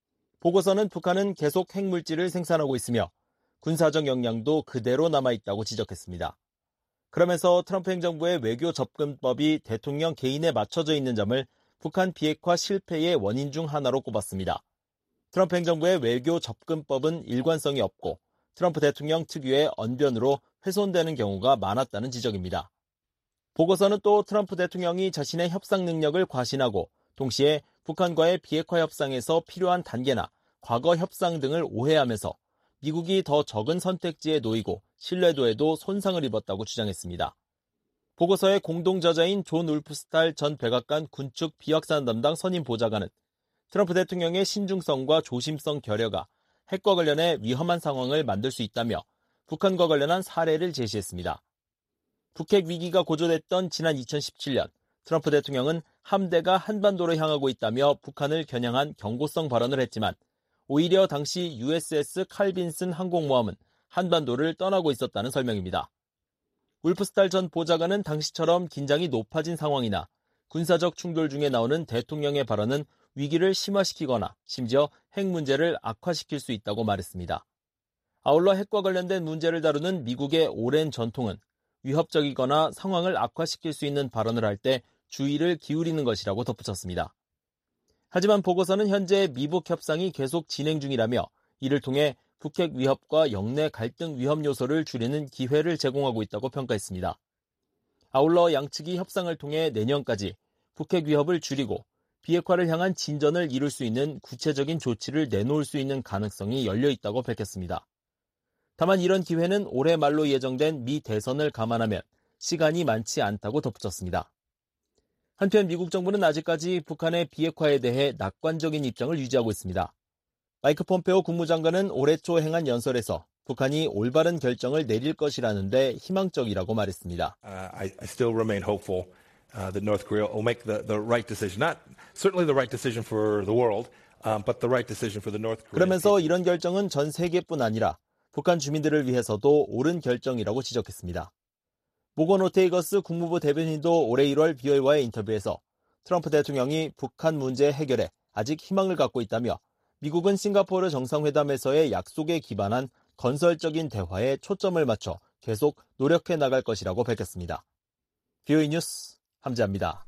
보고서는 북한은 계속 핵물질을 생산하고 있으며 군사적 역량도 그대로 남아있다고 지적했습니다. 그러면서 트럼프 행정부의 외교 접근법이 대통령 개인에 맞춰져 있는 점을 북한 비핵화 실패의 원인 중 하나로 꼽았습니다. 트럼프 행정부의 외교 접근법은 일관성이 없고 트럼프 대통령 특유의 언변으로 훼손되는 경우가 많았다는 지적입니다. 보고서는 또 트럼프 대통령이 자신의 협상 능력을 과신하고 동시에 북한과의 비핵화 협상에서 필요한 단계나 과거 협상 등을 오해하면서 미국이 더 적은 선택지에 놓이고 신뢰도에도 손상을 입었다고 주장했습니다. 보고서의 공동 저자인 존 울프스탈 전 백악관 군축 비확산 담당 선임 보좌관은 트럼프 대통령의 신중성과 조심성 결여가 핵과 관련해 위험한 상황을 만들 수 있다며 북한과 관련한 사례를 제시했습니다. 북핵 위기가 고조됐던 지난 2017년 트럼프 대통령은 함대가 한반도로 향하고 있다며 북한을 겨냥한 경고성 발언을 했지만 오히려 당시 USS 칼빈슨 항공모함은 한반도를 떠나고 있었다는 설명입니다. 울프스탈 전 보좌관은 당시처럼 긴장이 높아진 상황이나 군사적 충돌 중에 나오는 대통령의 발언은 위기를 심화시키거나 심지어 핵 문제를 악화시킬 수 있다고 말했습니다. 아울러 핵과 관련된 문제를 다루는 미국의 오랜 전통은 위협적이거나 상황을 악화시킬 수 있는 발언을 할 때 주의를 기울이는 것이라고 덧붙였습니다. 하지만 보고서는 현재 미북 협상이 계속 진행 중이라며 이를 통해 북핵 위협과 영내 갈등 위험 요소를 줄이는 기회를 제공하고 있다고 평가했습니다. 아울러 양측이 협상을 통해 내년까지 북핵 위협을 줄이고 비핵화를 향한 진전을 이룰 수 있는 구체적인 조치를 내놓을 수 있는 가능성이 열려 있다고 밝혔습니다. 다만 이런 기회는 올해 말로 예정된 미 대선을 감안하면 시간이 많지 않다고 덧붙였습니다. 한편 미국 정부는 아직까지 북한의 비핵화에 대해 낙관적인 입장을 유지하고 있습니다. 마이크 폼페오 국무장관은 올해 초 행한 연설에서 북한이 올바른 결정을 내릴 것이라는데 희망적이라고 말했습니다. I still remain hopeful that North Korea will make the right decision. Not certainly the right decision for the world, but the right decision for the North Korean. 그러면서 이런 결정은 전 세계뿐 아니라 북한 주민들을 위해서도 옳은 결정이라고 지적했습니다. 모건 오테이거스 국무부 대변인도 올해 1월 BOA와의 인터뷰에서 트럼프 대통령이 북한 문제 해결에 아직 희망을 갖고 있다며 미국은 싱가포르 정상회담에서의 약속에 기반한 건설적인 대화에 초점을 맞춰 계속 노력해 나갈 것이라고 밝혔습니다. BOA 뉴스 함지아입니다.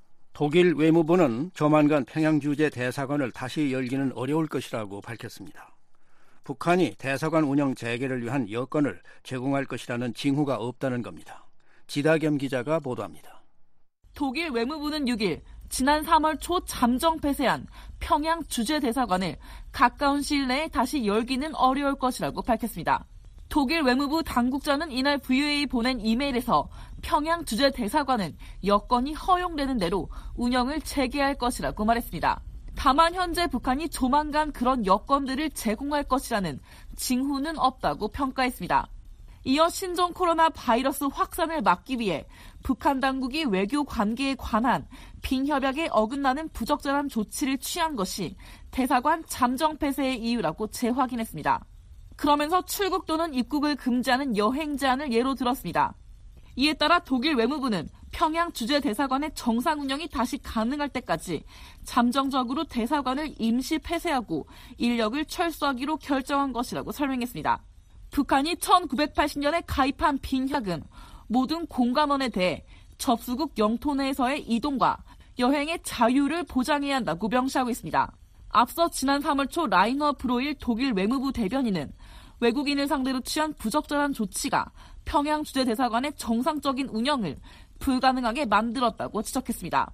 독일 외무부는 조만간 평양 주재 대사관을 다시 열기는 어려울 것이라고 밝혔습니다. 북한이 대사관 운영 재개를 위한 여건을 제공할 것이라는 징후가 없다는 겁니다. 지다겸 기자가 보도합니다. 독일 외무부는 6일 지난 3월 초 잠정 폐쇄한 평양 주재대사관을 가까운 시일 내에 다시 열기는 어려울 것이라고 밝혔습니다. 독일 외무부 당국자는 이날 VOA에 보낸 이메일에서 평양 주재대사관은 여건이 허용되는 대로 운영을 재개할 것이라고 말했습니다. 다만 현재 북한이 조만간 그런 여건들을 제공할 것이라는 징후는 없다고 평가했습니다. 이어 신종 코로나 바이러스 확산을 막기 위해 북한 당국이 외교 관계에 관한 빙협약에 어긋나는 부적절한 조치를 취한 것이 대사관 잠정 폐쇄의 이유라고 재확인했습니다. 그러면서 출국 또는 입국을 금지하는 여행 제한을 예로 들었습니다. 이에 따라 독일 외무부는 평양 주재대사관의 정상 운영이 다시 가능할 때까지 잠정적으로 대사관을 임시 폐쇄하고 인력을 철수하기로 결정한 것이라고 설명했습니다. 북한이 1980년에 가입한 빙협약은 모든 공관원에 대해 접수국 영토 내에서의 이동과 여행의 자유를 보장해야 한다고 명시하고 있습니다. 앞서 지난 3월 초 라이너 브로일 독일 외무부 대변인은 외국인을 상대로 취한 부적절한 조치가 평양 주재대사관의 정상적인 운영을 불가능하게 만들었다고 지적했습니다.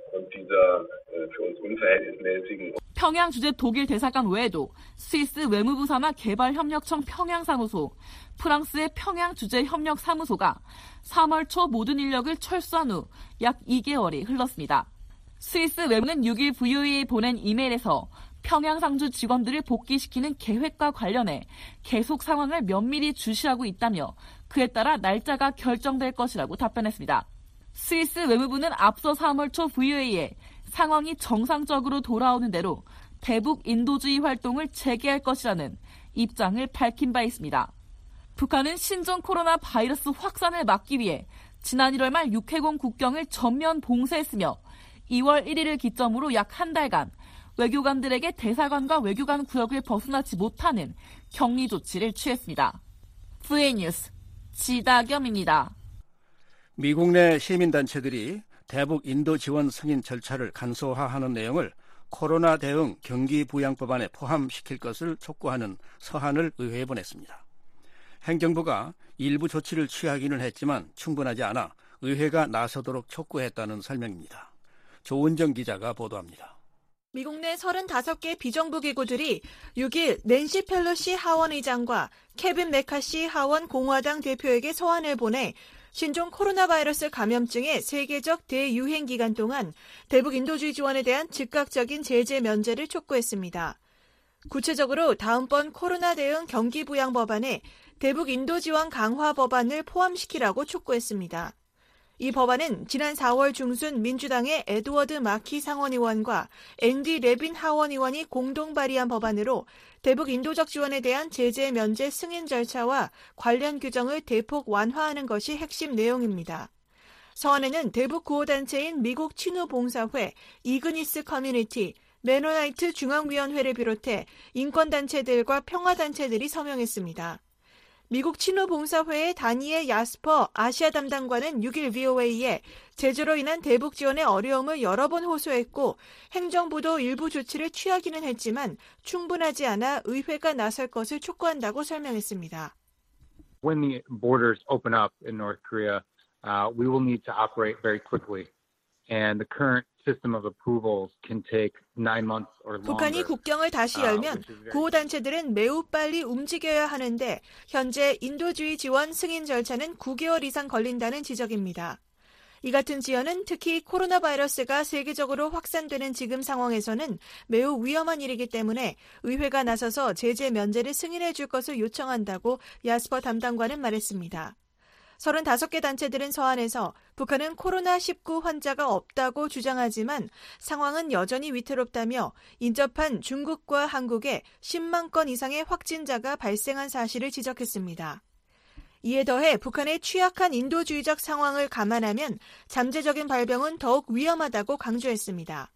평양 주재 독일 대사관 외에도 스위스 외무부 산하 개발협력청 평양사무소, 프랑스의 평양 주재 협력사무소가 3월 초 모든 인력을 철수한 후 약 2개월이 흘렀습니다. 스위스 외무는 6일 VOA에 보낸 이메일에서 평양 상주 직원들을 복귀시키는 계획과 관련해 계속 상황을 면밀히 주시하고 있다며 그에 따라 날짜가 결정될 것이라고 답변했습니다. 스위스 외무부는 앞서 3월 초 VOA에 상황이 정상적으로 돌아오는 대로 대북 인도주의 활동을 재개할 것이라는 입장을 밝힌 바 있습니다. 북한은 신종 코로나 바이러스 확산을 막기 위해 지난 1월 말 육해공 국경을 전면 봉쇄했으며 2월 1일을 기점으로 약 한 달간 외교관들에게 대사관과 외교관 구역을 벗어나지 못하는 격리 조치를 취했습니다. VA 뉴스 지다겸입니다. 미국 내 시민단체들이 대북 인도 지원 승인 절차를 간소화하는 내용을 코로나 대응 경기부양법안에 포함시킬 것을 촉구하는 서한을 의회에 보냈습니다. 행정부가 일부 조치를 취하기는 했지만 충분하지 않아 의회가 나서도록 촉구했다는 설명입니다. 조은정 기자가 보도합니다. 미국 내 35개 비정부 기구들이 6일 낸시 펠로시 하원 의장과 케빈 메카시 하원 공화당 대표에게 서한을 보내 신종 코로나 바이러스 감염증의 세계적 대유행 기간 동안 대북 인도주의 지원에 대한 즉각적인 제재 면제를 촉구했습니다. 구체적으로 다음번 코로나 대응 경기부양 법안에 대북 인도 지원 강화 법안을 포함시키라고 촉구했습니다. 이 법안은 지난 4월 중순 민주당의 에드워드 마키 상원의원과 앤디 레빈 하원의원이 공동 발의한 법안으로 대북 인도적 지원에 대한 제재 면제 승인 절차와 관련 규정을 대폭 완화하는 것이 핵심 내용입니다. 서한에는 대북 구호단체인 미국 친우봉사회, 이그니스 커뮤니티, 메노나이트 중앙위원회를 비롯해 인권단체들과 평화단체들이 서명했습니다. 미국 친우봉사회의 다니엘 야스퍼 아시아 담당관은 6일 VOA에 제재로 인한 대북 지원의 어려움을 여러 번 호소했고 행정부도 일부 조치를 취하기는 했지만 충분하지 않아 의회가 나설 것을 촉구한다고 설명했습니다. When the borders open up in North Korea, we will need to operate very quickly. And the current system of approvals can take 9 months or longer. 북한이 국경을 다시 열면 구호단체들은 매우 빨리 움직여야 하는데 현재 인도주의 지원 승인 절차는 9개월 이상 걸린다는 지적입니다. 이 같은 지연은 특히 코로나 바이러스가 세계적으로 확산되는 지금 상황에서는 매우 위험한 일이기 때문에 의회가 나서서 제재 면제를 승인해 줄 것을 요청한다고 야스퍼 담당관은 말했습니다. 35개 단체들은 서한에서 북한은 코로나19 환자가 없다고 주장하지만 상황은 여전히 위태롭다며 인접한 중국과 한국에 10만 건 이상의 확진자가 발생한 사실을 지적했습니다. 이에 더해 북한의 취약한 인도주의적 상황을 감안하면 잠재적인 발병은 더욱 위험하다고 강조했습니다.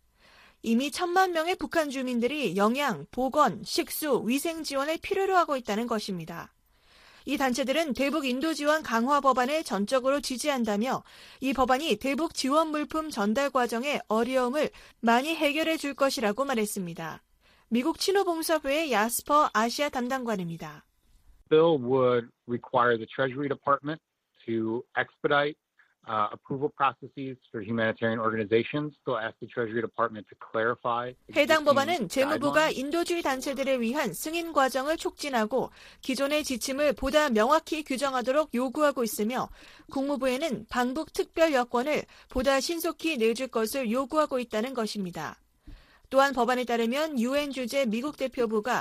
이미 1,000만 명의 북한 주민들이 영양, 보건, 식수, 위생 지원을 필요로 하고 있다는 것입니다. 이 단체들은 대북 인도 지원 강화 법안을 전적으로 지지한다며 이 법안이 대북 지원 물품 전달 과정의 어려움을 많이 해결해 줄 것이라고 말했습니다. 미국 친우봉사회의 야스퍼 아시아 담당관입니다. Bill would require the Treasury Department to expedite approval processes for humanitarian organizations. They'll ask the Treasury Department to clarify. 해당 법안은 재무부가 인도주의 단체들을 위한 승인 과정을 촉진하고 기존의 지침을 보다 명확히 규정하도록 요구하고 있으며 국무부에는 방북 특별 여권을 보다 신속히 내줄 것을 요구하고 있다는 것입니다. 또한 법안에 따르면 유엔 주재 미국 대표부가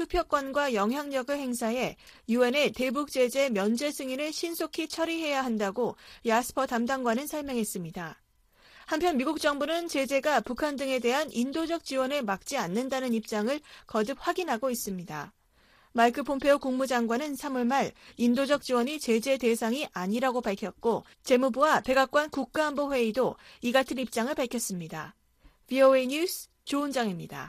투표권과 영향력을 행사해 유엔의 대북 제재 면제 승인을 신속히 처리해야 한다고 야스퍼 담당관은 설명했습니다. 한편 미국 정부는 제재가 북한 등에 대한 인도적 지원을 막지 않는다는 입장을 거듭 확인하고 있습니다. 마이크 폼페오 국무장관은 3월 말 인도적 지원이 제재 대상이 아니라고 밝혔고 재무부와 백악관 국가안보회의도 이 같은 입장을 밝혔습니다. VOA 뉴스 조은정입니다.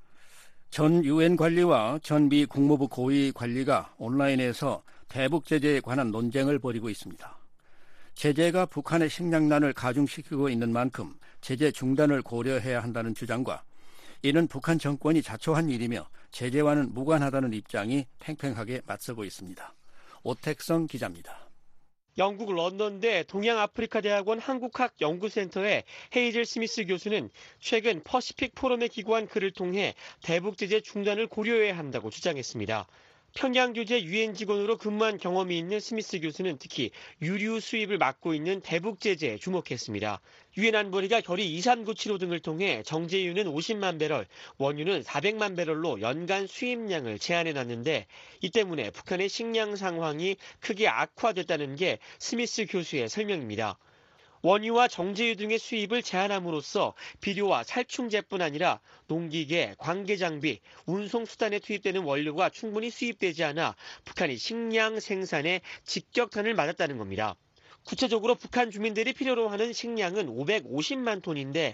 전 유엔 관리와 전 미 국무부 고위 관리가 온라인에서 대북 제재에 관한 논쟁을 벌이고 있습니다. 제재가 북한의 식량난을 가중시키고 있는 만큼 제재 중단을 고려해야 한다는 주장과 이는 북한 정권이 자초한 일이며 제재와는 무관하다는 입장이 팽팽하게 맞서고 있습니다. 오택성 기자입니다. 영국 런던대 동양아프리카대학원 한국학 연구센터의 헤이즐 스미스 교수는 최근 퍼시픽 포럼에 기고한 글을 통해 대북 제재 중단을 고려해야 한다고 주장했습니다. 평양 교재 유엔 직원으로 근무한 경험이 있는 스미스 교수는 특히 유류 수입을 막고 있는 대북 제재에 주목했습니다. 유엔 안보리가 결의 2397호 등을 통해 정제유는 50만 배럴, 원유는 400만 배럴로 연간 수입량을 제한해놨는데 이 때문에 북한의 식량 상황이 크게 악화됐다는 게 스미스 교수의 설명입니다. 원유와 정제유 등의 수입을 제한함으로써 비료와 살충제뿐 아니라 농기계, 관계장비, 운송수단에 투입되는 원료가 충분히 수입되지 않아 북한이 식량 생산에 직격탄을 맞았다는 겁니다. 구체적으로 북한 주민들이 필요로 하는 식량은 550만 톤인데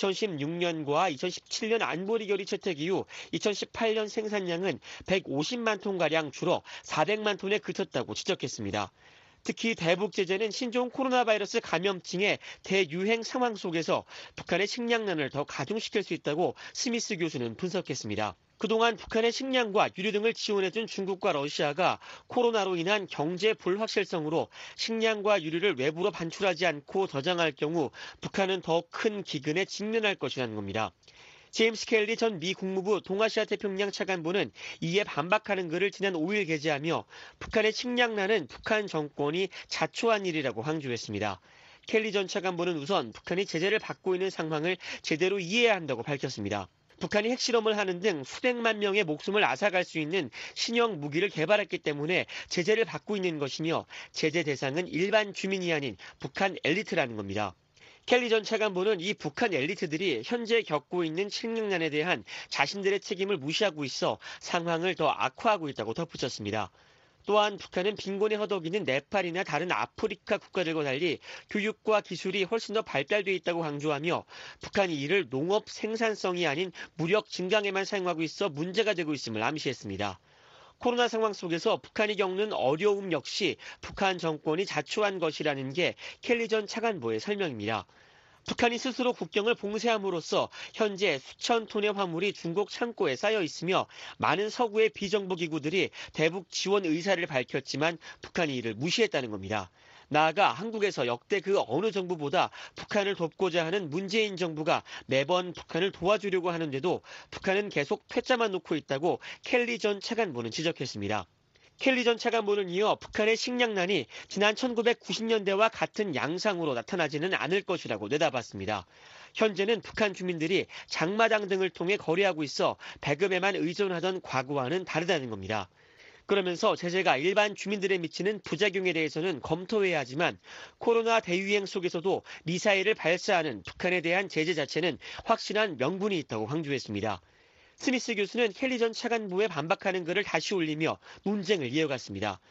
2016년과 2017년 안보리 결의 채택 이후 2018년 생산량은 150만 톤가량 줄어 400만 톤에 그쳤다고 지적했습니다. 특히 대북 제재는 신종 코로나 바이러스 감염증의 대유행 상황 속에서 북한의 식량난을 더 가중시킬 수 있다고 스미스 교수는 분석했습니다. 그동안 북한의 식량과 유류 등을 지원해준 중국과 러시아가 코로나로 인한 경제 불확실성으로 식량과 유류를 외부로 반출하지 않고 저장할 경우 북한은 더 큰 기근에 직면할 것이라는 겁니다. 제임스 켈리 전 미 국무부 동아시아 태평양 차관보는 이에 반박하는 글을 지난 5일 게재하며 북한의 식량난은 북한 정권이 자초한 일이라고 강조했습니다. 켈리 전 차관보는 우선 북한이 제재를 받고 있는 상황을 제대로 이해해야 한다고 밝혔습니다. 북한이 핵실험을 하는 등 수백만 명의 목숨을 앗아갈 수 있는 신형 무기를 개발했기 때문에 제재를 받고 있는 것이며 제재 대상은 일반 주민이 아닌 북한 엘리트라는 겁니다. 켈리 전 차관보는 이 북한 엘리트들이 현재 겪고 있는 식량난에 대한 자신들의 책임을 무시하고 있어 상황을 더 악화하고 있다고 덧붙였습니다. 또한 북한은 빈곤에 허덕이는 네팔이나 다른 아프리카 국가들과 달리 교육과 기술이 훨씬 더 발달돼 있다고 강조하며 북한이 이를 농업 생산성이 아닌 무력 증강에만 사용하고 있어 문제가 되고 있음을 암시했습니다. 코로나 상황 속에서 북한이 겪는 어려움 역시 북한 정권이 자초한 것이라는 게 켈리 전 차관보의 설명입니다. 북한이 스스로 국경을 봉쇄함으로써 현재 수천 톤의 화물이 중국 창고에 쌓여 있으며 많은 서구의 비정부기구들이 대북 지원 의사를 밝혔지만 북한이 이를 무시했다는 겁니다. 나아가 한국에서 역대 그 어느 정부보다 북한을 돕고자 하는 문재인 정부가 매번 북한을 도와주려고 하는데도 북한은 계속 퇴짜만 놓고 있다고 켈리 전 차관보는 지적했습니다. 켈리 전 차관보는 이어 북한의 식량난이 지난 1990년대와 같은 양상으로 나타나지는 않을 것이라고 내다봤습니다. 현재는 북한 주민들이 장마당 등을 통해 거래하고 있어 배급에만 의존하던 과거와는 다르다는 겁니다. 그러면서 제재가 일반 주민들에 미치는 부작용에 대해서는 검토해야 하지만 코로나 대유행 속에서도 미사일을 발사하는 북한에 대한 제재 자체는 확실한 명분이 있다고 강조했습니다. 스미스 교수는 켈리 전 차관보에 반박하는 글을 다시 올리며 논쟁을 이어갔습니다.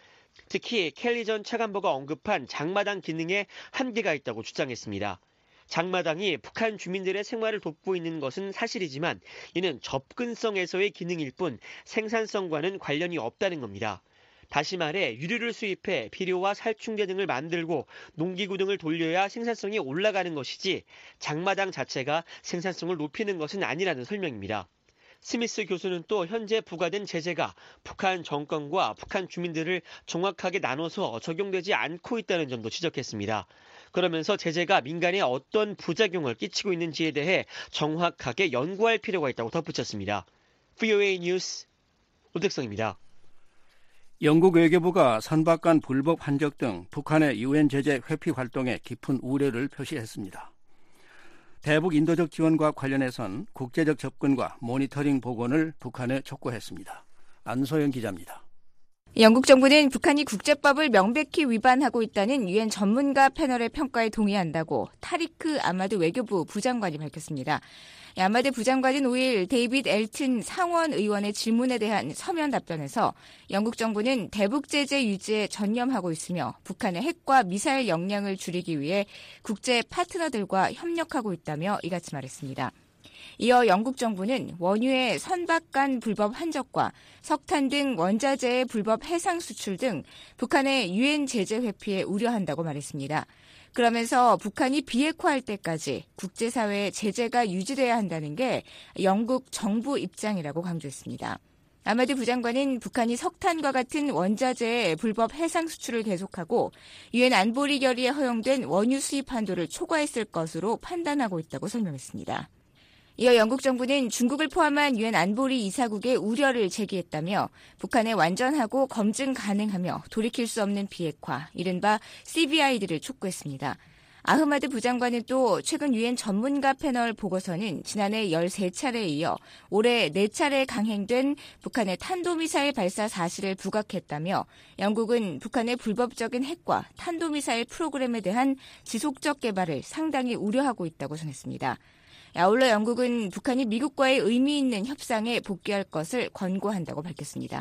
특히 켈리 전 차관보가 언급한 장마당 기능에 한계가 있다고 주장했습니다. 장마당이 북한 주민들의 생활을 돕고 있는 것은 사실이지만 이는 접근성에서의 기능일 뿐 생산성과는 관련이 없다는 겁니다. 다시 말해 유류를 수입해 비료와 살충제 등을 만들고 농기구 등을 돌려야 생산성이 올라가는 것이지 장마당 자체가 생산성을 높이는 것은 아니라는 설명입니다. 스미스 교수는 또 현재 부과된 제재가 북한 정권과 북한 주민들을 정확하게 나눠서 적용되지 않고 있다는 점도 지적했습니다. 그러면서 제재가 민간에 어떤 부작용을 끼치고 있는지에 대해 정확하게 연구할 필요가 있다고 덧붙였습니다. VOA 뉴스 오택성입니다. 영국 외교부가 선박간 불법 환적 등 북한의 유엔 제재 회피 활동에 깊은 우려를 표시했습니다. 대북 인도적 지원과 관련해선 국제적 접근과 모니터링 복원을 북한에 촉구했습니다. 안소영 기자입니다. 영국 정부는 북한이 국제법을 명백히 위반하고 있다는 유엔 전문가 패널의 평가에 동의한다고 타리크 아마드 외교부 부장관이 밝혔습니다. 아마드 부장관은 5일 데이빗 엘튼 상원 의원의 질문에 대한 서면 답변에서 영국 정부는 대북 제재 유지에 전념하고 있으며 북한의 핵과 미사일 역량을 줄이기 위해 국제 파트너들과 협력하고 있다며 이같이 말했습니다. 이어 영국 정부는 원유의 선박간 불법 환적과 석탄 등 원자재의 불법 해상 수출 등 북한의 유엔 제재 회피에 우려한다고 말했습니다. 그러면서 북한이 비핵화할 때까지 국제사회의 제재가 유지돼야 한다는 게 영국 정부 입장이라고 강조했습니다. 아마드 부장관은 북한이 석탄과 같은 원자재의 불법 해상 수출을 계속하고 유엔 안보리 결의에 허용된 원유 수입 한도를 초과했을 것으로 판단하고 있다고 설명했습니다. 이어 영국 정부는 중국을 포함한 유엔 안보리 이사국의 우려를 제기했다며 북한의 완전하고 검증 가능하며 돌이킬 수 없는 비핵화, 이른바 CVID를 촉구했습니다. 아흐마드 부장관은 또 최근 유엔 전문가 패널 보고서는 지난해 13차례에 이어 올해 4차례 강행된 북한의 탄도미사일 발사 사실을 부각했다며 영국은 북한의 불법적인 핵과 탄도미사일 프로그램에 대한 지속적 개발을 상당히 우려하고 있다고 전했습니다. 아울러 영국은 북한이 미국과의 의미 있는 협상에 복귀할 것을 권고한다고 밝혔습니다.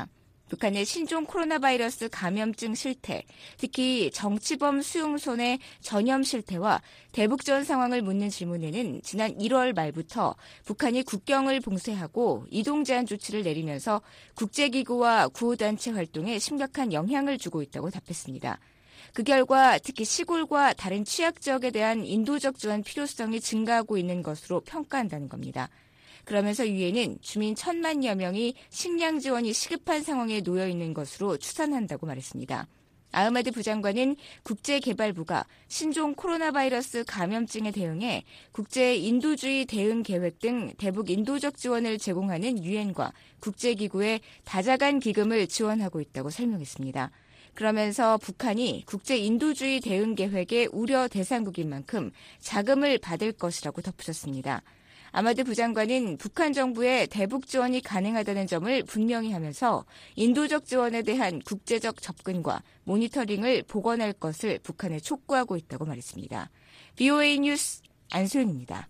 북한의 신종 코로나 바이러스 감염증 실태, 특히 정치범 수용소의 전염 실태와 대북 지원 상황을 묻는 질문에는 지난 1월 말부터 북한이 국경을 봉쇄하고 이동 제한 조치를 내리면서 국제기구와 구호단체 활동에 심각한 영향을 주고 있다고 답했습니다. 그 결과 특히 시골과 다른 취약 지역에 대한 인도적 지원 필요성이 증가하고 있는 것으로 평가한다는 겁니다. 그러면서 유엔은 주민 1,000만여 명이 식량 지원이 시급한 상황에 놓여 있는 것으로 추산한다고 말했습니다. 아흐마드 부장관은 국제개발부가 신종 코로나 바이러스 감염증에 대응해 국제 인도주의 대응 계획 등 대북 인도적 지원을 제공하는 유엔과 국제기구에 다자간 기금을 지원하고 있다고 설명했습니다. 그러면서 북한이 국제 인도주의 대응 계획의 우려 대상국인 만큼 자금을 받을 것이라고 덧붙였습니다. 아마드 부장관은 북한 정부의 대북 지원이 가능하다는 점을 분명히 하면서 인도적 지원에 대한 국제적 접근과 모니터링을 복원할 것을 북한에 촉구하고 있다고 말했습니다. VOA 뉴스 안소연입니다.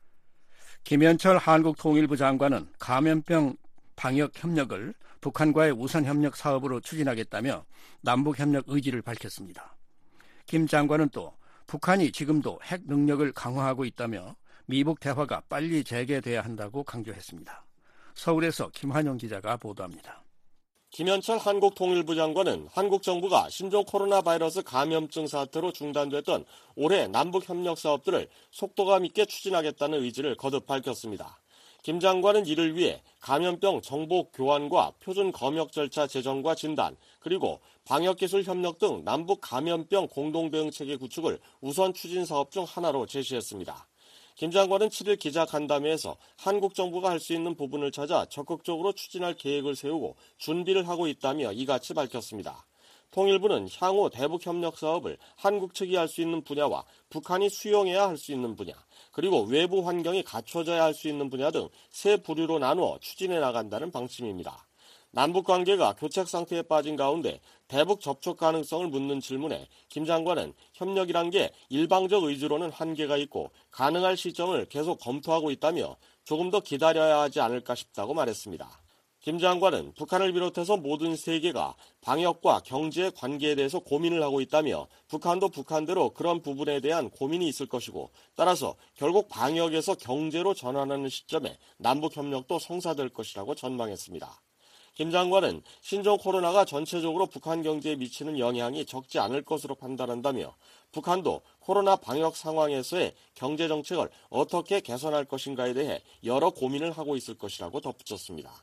김현철 한국통일부 장관은 감염병 방역 협력을 북한과의 우선 협력 사업으로 추진하겠다며 남북 협력 의지를 밝혔습니다. 김 장관은 또 북한이 지금도 핵 능력을 강화하고 있다며 미북 대화가 빨리 재개돼야 한다고 강조했습니다. 서울에서 김환영 기자가 보도합니다. 김현철 한국통일부 장관은 한국 정부가 신종 코로나 바이러스 감염증 사태로 중단됐던 올해 남북 협력 사업들을 속도감 있게 추진하겠다는 의지를 거듭 밝혔습니다. 김 장관은 이를 위해 감염병 정보 교환과 표준 검역 절차 제정과 진단, 그리고 방역기술 협력 등 남북 감염병 공동대응체계 구축을 우선 추진 사업 중 하나로 제시했습니다. 김 장관은 7일 기자간담회에서 한국 정부가 할 수 있는 부분을 찾아 적극적으로 추진할 계획을 세우고 준비를 하고 있다며 이같이 밝혔습니다. 통일부는 향후 대북 협력 사업을 한국 측이 할 수 있는 분야와 북한이 수용해야 할 수 있는 분야, 그리고 외부 환경이 갖춰져야 할 수 있는 분야 등 세 부류로 나누어 추진해 나간다는 방침입니다. 남북 관계가 교착 상태에 빠진 가운데 대북 접촉 가능성을 묻는 질문에 김 장관은 협력이란 게 일방적 의지로는 한계가 있고 가능할 시점을 계속 검토하고 있다며 조금 더 기다려야 하지 않을까 싶다고 말했습니다. 김 장관은 북한을 비롯해서 모든 세계가 방역과 경제의 관계에 대해서 고민을 하고 있다며 북한도 북한대로 그런 부분에 대한 고민이 있을 것이고 따라서 결국 방역에서 경제로 전환하는 시점에 남북 협력도 성사될 것이라고 전망했습니다. 김 장관은 신종 코로나가 전체적으로 북한 경제에 미치는 영향이 적지 않을 것으로 판단한다며 북한도 코로나 방역 상황에서의 경제 정책을 어떻게 개선할 것인가에 대해 여러 고민을 하고 있을 것이라고 덧붙였습니다.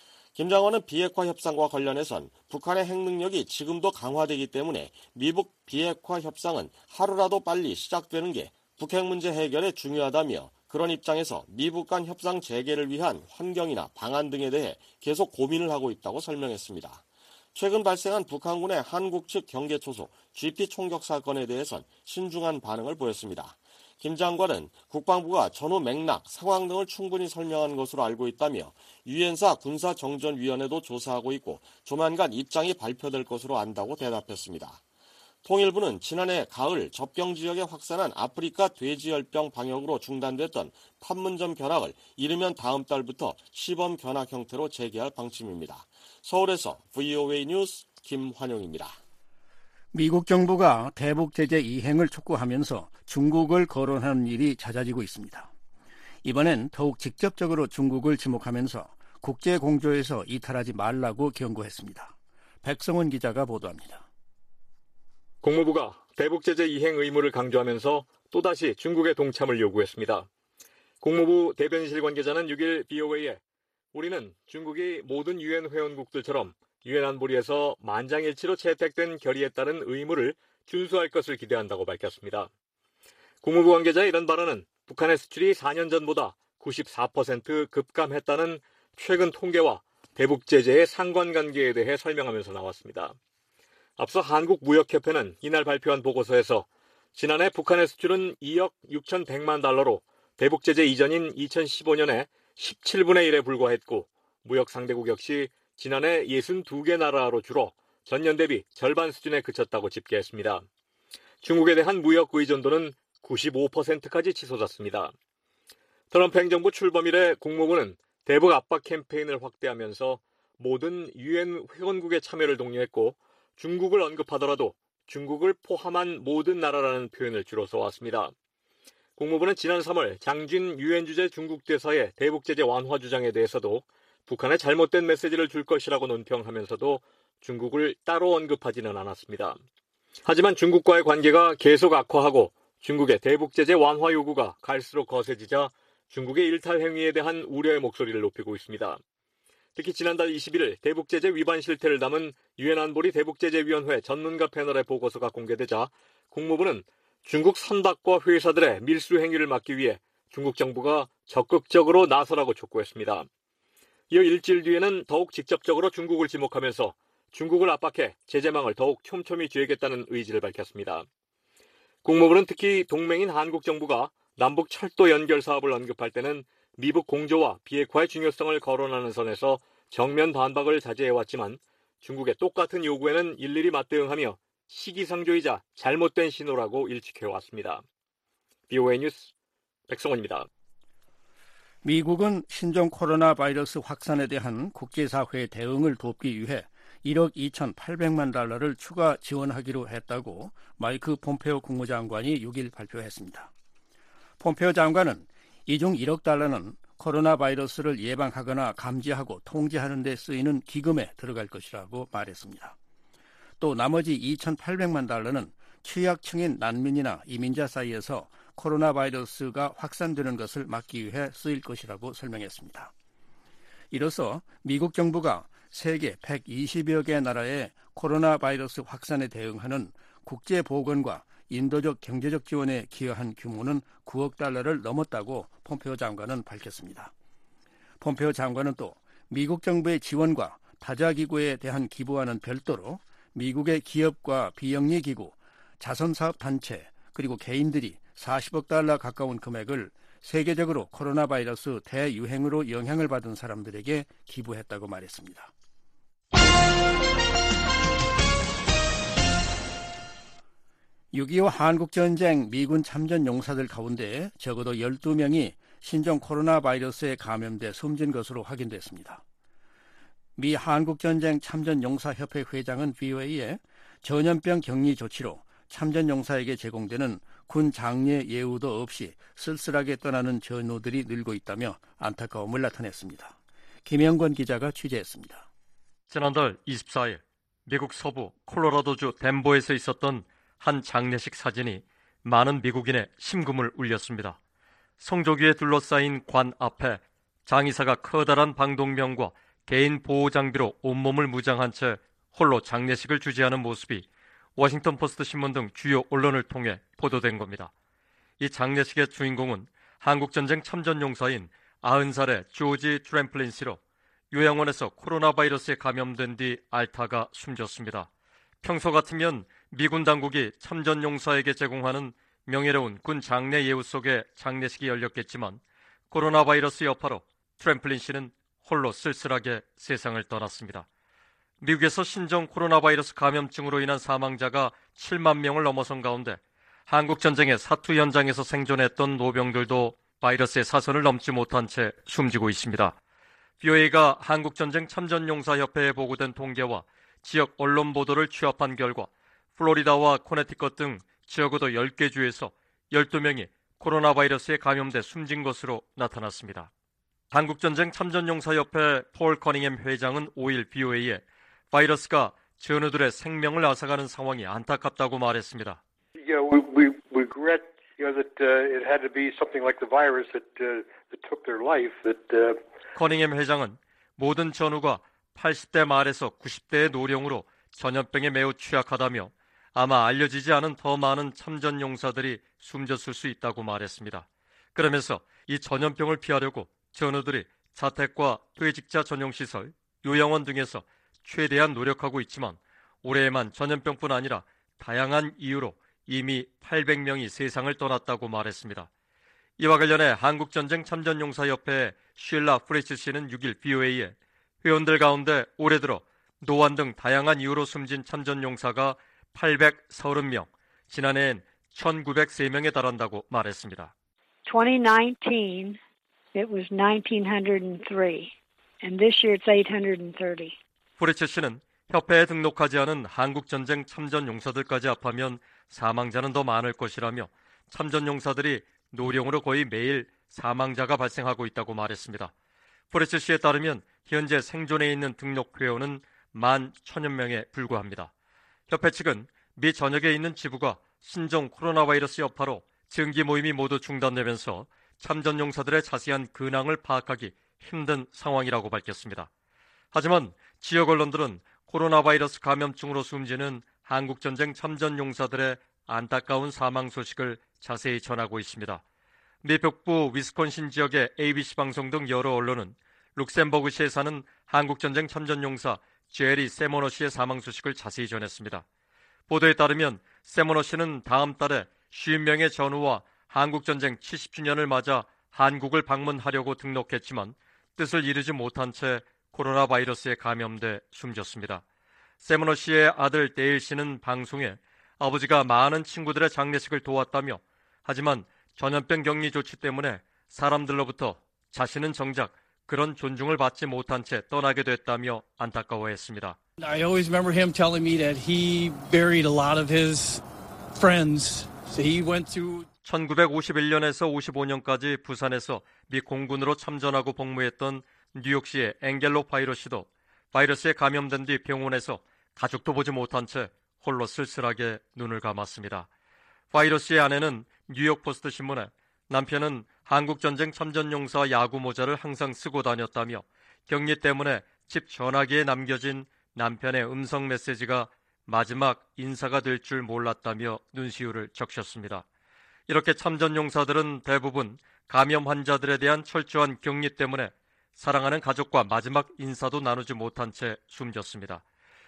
김 장관은 비핵화 협상과 관련해선 북한의 핵 능력이 지금도 강화되기 때문에 미북 비핵화 협상은 하루라도 빨리 시작되는 게 북핵 문제 해결에 중요하다며 그런 입장에서 미북 간 협상 재개를 위한 환경이나 방안 등에 대해 계속 고민을 하고 있다고 설명했습니다. 최근 발생한 북한군의 한국 측 경계 초소 GP 총격 사건에 대해선 신중한 반응을 보였습니다. 김 장관은 국방부가 전후 맥락, 상황 등을 충분히 설명한 것으로 알고 있다며 유엔사 군사정전위원회도 조사하고 있고 조만간 입장이 발표될 것으로 안다고 대답했습니다. 통일부는 지난해 가을 접경 지역에 확산한 아프리카 돼지열병 방역으로 중단됐던 판문점 견학을 이르면 다음 달부터 시범 견학 형태로 재개할 방침입니다. 서울에서 VOA 뉴스 김환용입니다. 미국 정부가 대북 제재 이행을 촉구하면서 중국을 거론하는 일이 잦아지고 있습니다. 이번엔 더욱 직접적으로 중국을 지목하면서 국제 공조에서 이탈하지 말라고 경고했습니다. 백성원 기자가 보도합니다. 국무부가 대북 제재 이행 의무를 강조하면서 또다시 중국의 동참을 요구했습니다. 국무부 대변인실 관계자는 6일 BOA에 우리는 중국이 모든 유엔 회원국들처럼 유엔 안보리에서 만장일치로 채택된 결의에 따른 의무를 준수할 것을 기대한다고 밝혔습니다. 국무부 관계자의 이런 발언은 북한의 수출이 4년 전보다 94% 급감했다는 최근 통계와 대북 제재의 상관관계에 대해 설명하면서 나왔습니다. 앞서 한국무역협회는 이날 발표한 보고서에서 지난해 북한의 수출은 2억 6,100만 달러로 대북 제재 이전인 2015년에 17분의 1에 불과했고 무역 상대국 역시 지난해 62개 나라로 줄어 전년 대비 절반 수준에 그쳤다고 집계했습니다. 중국에 대한 무역 의존도는 95%까지 치솟았습니다. 트럼프 행정부 출범 이래 국무부는 대북 압박 캠페인을 확대하면서 모든 유엔 회원국의 참여를 독려했고 중국을 언급하더라도 중국을 포함한 모든 나라라는 표현을 주로 써왔습니다. 국무부는 지난 3월 장진 유엔 주재 중국 대사의 대북 제재 완화 주장에 대해서도 북한에 잘못된 메시지를 줄 것이라고 논평하면서도 중국을 따로 언급하지는 않았습니다. 하지만 중국과의 관계가 계속 악화하고 중국의 대북 제재 완화 요구가 갈수록 거세지자 중국의 일탈 행위에 대한 우려의 목소리를 높이고 있습니다. 특히 지난달 21일 대북 제재 위반 실태를 담은 유엔 안보리 대북 제재 위원회 전문가 패널의 보고서가 공개되자 국무부는 중국 선박과 회사들의 밀수 행위를 막기 위해 중국 정부가 적극적으로 나서라고 촉구했습니다. 이어 일주일 뒤에는 더욱 직접적으로 중국을 지목하면서 중국을 압박해 제재망을 더욱 촘촘히 쥐겠다는 의지를 밝혔습니다. 국무부는 특히 동맹인 한국 정부가 남북 철도 연결 사업을 언급할 때는 미북 공조와 비핵화의 중요성을 거론하는 선에서 정면 반박을 자제해왔지만 중국의 똑같은 요구에는 일일이 맞대응하며 시기상조이자 잘못된 신호라고 일축해왔습니다. BOA 뉴스 백성원입니다. 미국은 신종 코로나 바이러스 확산에 대한 국제사회의 대응을 돕기 위해 1억 2,800만 달러를 추가 지원하기로 했다고 마이크 폼페오 국무장관이 6일 발표했습니다. 폼페오 장관은 이 중 1억 달러는 코로나 바이러스를 예방하거나 감지하고 통제하는 데 쓰이는 기금에 들어갈 것이라고 말했습니다. 또 나머지 2,800만 달러는 취약층인 난민이나 이민자 사이에서 코로나 바이러스가 확산되는 것을 막기 위해 쓰일 것이라고 설명했습니다. 이로써 미국 정부가 세계 120여 개 나라의 코로나 바이러스 확산에 대응하는 국제보건과 인도적 경제적 지원에 기여한 규모는 9억 달러를 넘었다고 폼페오 장관은 밝혔습니다. 폼페오 장관은 또 미국 정부의 지원과 타자기구에 대한 기부와는 별도로 미국의 기업과 비영리기구, 자선사업단체 그리고 개인들이 40억 달러 가까운 금액을 세계적으로 코로나 바이러스 대유행으로 영향을 받은 사람들에게 기부했다고 말했습니다. 6.25 한국전쟁 미군 참전 용사들 가운데 적어도 12명이 신종 코로나 바이러스에 감염돼 숨진 것으로 확인됐습니다. 미 한국전쟁 참전용사협회 회장은 VOA에 전염병 격리 조치로 참전용사에게 제공되는 군 장례 예우도 없이 쓸쓸하게 떠나는 전우들이 늘고 있다며 안타까움을 나타냈습니다. 김영권 기자가 취재했습니다. 지난달 24일 미국 서부 콜로라도주 덴버에서 있었던 한 장례식 사진이 많은 미국인의 심금을 울렸습니다. 성조기에 둘러싸인 관 앞에 장의사가 커다란 방독면과 개인 보호 장비로 온몸을 무장한 채 홀로 장례식을 주재하는 모습이 워싱턴 포스트 신문 등 주요 언론을 통해 보도된 겁니다. 이 장례식의 주인공은 한국전쟁 참전용사인 90살의 조지 트램플린 씨로 요양원에서 코로나 바이러스에 감염된 뒤 앓다가 숨졌습니다. 평소 같으면 미군 당국이 참전용사에게 제공하는 명예로운 군 장례 예우 속에 장례식이 열렸겠지만 코로나 바이러스 여파로 트램플린 씨는 홀로 쓸쓸하게 세상을 떠났습니다. 미국에서 신종 코로나 바이러스 감염증으로 인한 사망자가 7만 명을 넘어선 가운데 한국전쟁의 사투 현장에서 생존했던 노병들도 바이러스의 사선을 넘지 못한 채 숨지고 있습니다. BOA가 한국전쟁 참전용사협회에 보고된 통계와 지역 언론 보도를 취합한 결과 플로리다와 코네티컷 등 적어도 10개 주에서 12명이 코로나 바이러스에 감염돼 숨진 것으로 나타났습니다. 한국전쟁 참전용사협회 폴 커닝햄 회장은 5일 BOA에 바이러스가 전우들의 생명을 앗아가는 상황이 안타깝다고 말했습니다. We regret that it had to be something like the virus that took their life. 커닝햄 회장은 모든 전우가 80대 말에서 90대의 노령으로 전염병에 매우 취약하다며 아마 알려지지 않은 더 많은 참전용사들이 숨졌을 수 있다고 말했습니다. 그러면서 이 전염병을 피하려고 전우들이 자택과 퇴직자 전용시설, 요양원 등에서 최대한 노력하고 있지만 올해에만 전염병뿐 아니라 다양한 이유로 이미 800명이 세상을 떠났다고 말했습니다. 이와 관련해 한국전쟁 참전용사협회의 쉴라 프리츠 씨는 6일 BOA에 회원들 가운데 올해 들어 노환 등 다양한 이유로 숨진 참전용사가 830명, 지난해엔 1903명에 달한다고 말했습니다. 2019, it was 1903. and this year it's 830. 프리츠 씨는 협회에 등록하지 않은 한국전쟁 참전용사들까지 합하면 사망자는 더 많을 것이라며 참전용사들이 노령으로 거의 매일 사망자가 발생하고 있다고 말했습니다. 프리츠 씨에 따르면 현재 생존해 있는 등록 회원은 11,000여 명에 불과합니다. 협회 측은 미 전역에 있는 지부가 신종 코로나 바이러스 여파로 증기 모임이 모두 중단되면서 참전용사들의 자세한 근황을 파악하기 힘든 상황이라고 밝혔습니다. 하지만 지역 언론들은 코로나 바이러스 감염증으로 숨지는 한국전쟁 참전용사들의 안타까운 사망 소식을 자세히 전하고 있습니다. 미 북부 위스콘신 지역의 ABC 방송 등 여러 언론은 룩셈버그시에 사는 한국전쟁 참전용사 제리 세모너 씨의 사망 소식을 자세히 전했습니다. 보도에 따르면 세모너 씨는 다음 달에 50명의 전우와 한국전쟁 70주년을 맞아 한국을 방문하려고 등록했지만 뜻을 이루지 못한 채 코로나 바이러스에 감염돼 숨졌습니다. 세모너 씨의 아들 데일 씨는 방송에 아버지가 많은 친구들의 장례식을 도왔다며 하지만 전염병 격리 조치 때문에 사람들로부터 자신은 정작 그런 존중을 받지 못한 채 떠나게 됐다며 안타까워했습니다. I always remember him telling me that he buried a lot of his friends. So he went to 1951년에서 55년까지 부산에서 미 공군으로 참전하고 복무했던 뉴욕시의 앵겔로 파이로 씨도 바이러스에 감염된 뒤 병원에서 가족도 보지 못한 채 홀로 쓸쓸하게 눈을 감았습니다. 파이로 씨의 아내는 뉴욕 포스트 신문에 남편은 한국전쟁 참전용사 야구 모자를 항상 쓰고 다녔다며 격리 때문에 집 전화기에 남겨진 남편의 음성 메시지가 마지막 인사가 될 줄 몰랐다며 눈시울을 적셨습니다. 이렇게 참전용사들은 대부분 감염 환자들에 대한 철저한 격리 때문에 사랑하는 가족과 마지막 인사도 나누지 못한 채 숨졌습니다.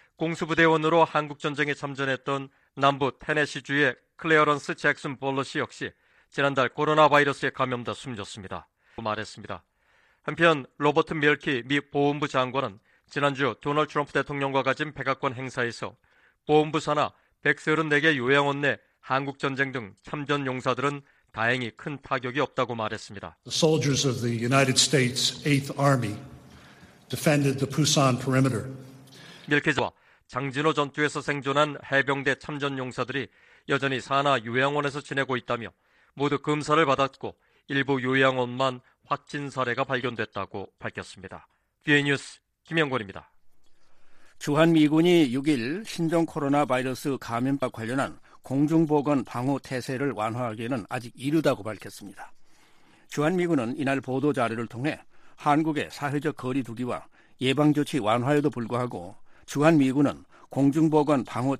공수부대원으로 한국전쟁에 참전했던 남부 테네시주의 클레어런스 잭슨 볼러시 역시 지난달 코로나 바이러스에 감염돼 숨졌습니다. 말했습니다. 한편 로버트 밀키 미 보훈부 장관은 지난주 도널드 트럼프 대통령과 가진 백악관 행사에서 보훈부 산하 134개 요양원 내 한국전쟁 등 참전 용사들은 다행히 큰 타격이 없다고 말했습니다. The soldiers of the United States 8th Army defended the Pusan perimeter. 밀키즈와 장진호 전투에서 생존한 해병대 참전 용사들이 여전히 산하 요양원에서 지내고 있다며 모두 검사를 받았고 일부 요양원만 확진 사례가 발견됐다고 밝혔습니다. BA 뉴스 김영권입니다. 주한미군이 6일 신종 코로나 바이러스 감염과 관련한 공중보건 방호 태세를 완화하기에는 아직 이르다고 밝혔습니다. 주한미군은 이날 보도자료를 통해 한국의 사회적 거리 두기와 예방조치 완화에도 불구하고 주한미군 공중보건 방호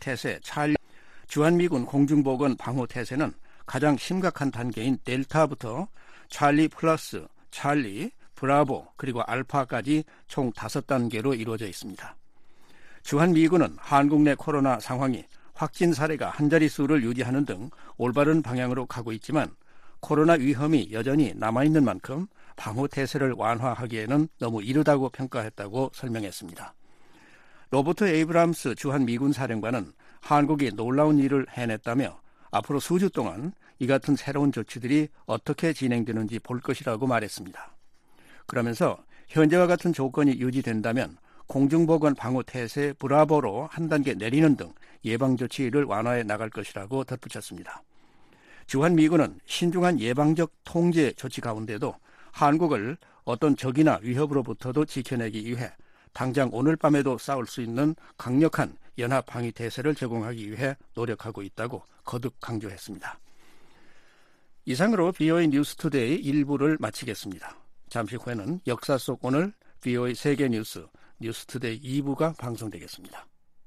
태세는 가장 심각한 단계인 델타부터 찰리 플러스, 찰리, 브라보, 그리고 알파까지 총 5단계로 이루어져 있습니다. 주한미군은 한국 내 코로나 상황이 확진 사례가 한 자릿수를 유지하는 등 올바른 방향으로 가고 있지만 코로나 위험이 여전히 남아있는 만큼 방호 태세를 완화하기에는 너무 이르다고 평가했다고 설명했습니다. 로버트 에이브람스 주한미군 사령관은 한국이 놀라운 일을 해냈다며 앞으로 수주 동안 이 같은 새로운 조치들이 어떻게 진행되는지 볼 것이라고 말했습니다. 그러면서 현재와 같은 조건이 유지된다면 공중보건 방호 태세 브라보로 한 단계 내리는 등 예방조치를 완화해 나갈 것이라고 덧붙였습니다. 주한미군은 신중한 예방적 통제 조치 가운데도 한국을 어떤 적이나 위협으로부터도 지켜내기 위해 당장 오늘 밤에도 싸울 수 있는 강력한 연합 방위 태세를 제공하기 위해 노력하고 있다고 거듭 강조했습니다. 이상으로 BOA 뉴스투데이 1부를 마치겠습니다. 잠시 후에는 역사 속 오늘 BOA 세계 뉴스 뉴스투데이 2부가 방송되겠습니다.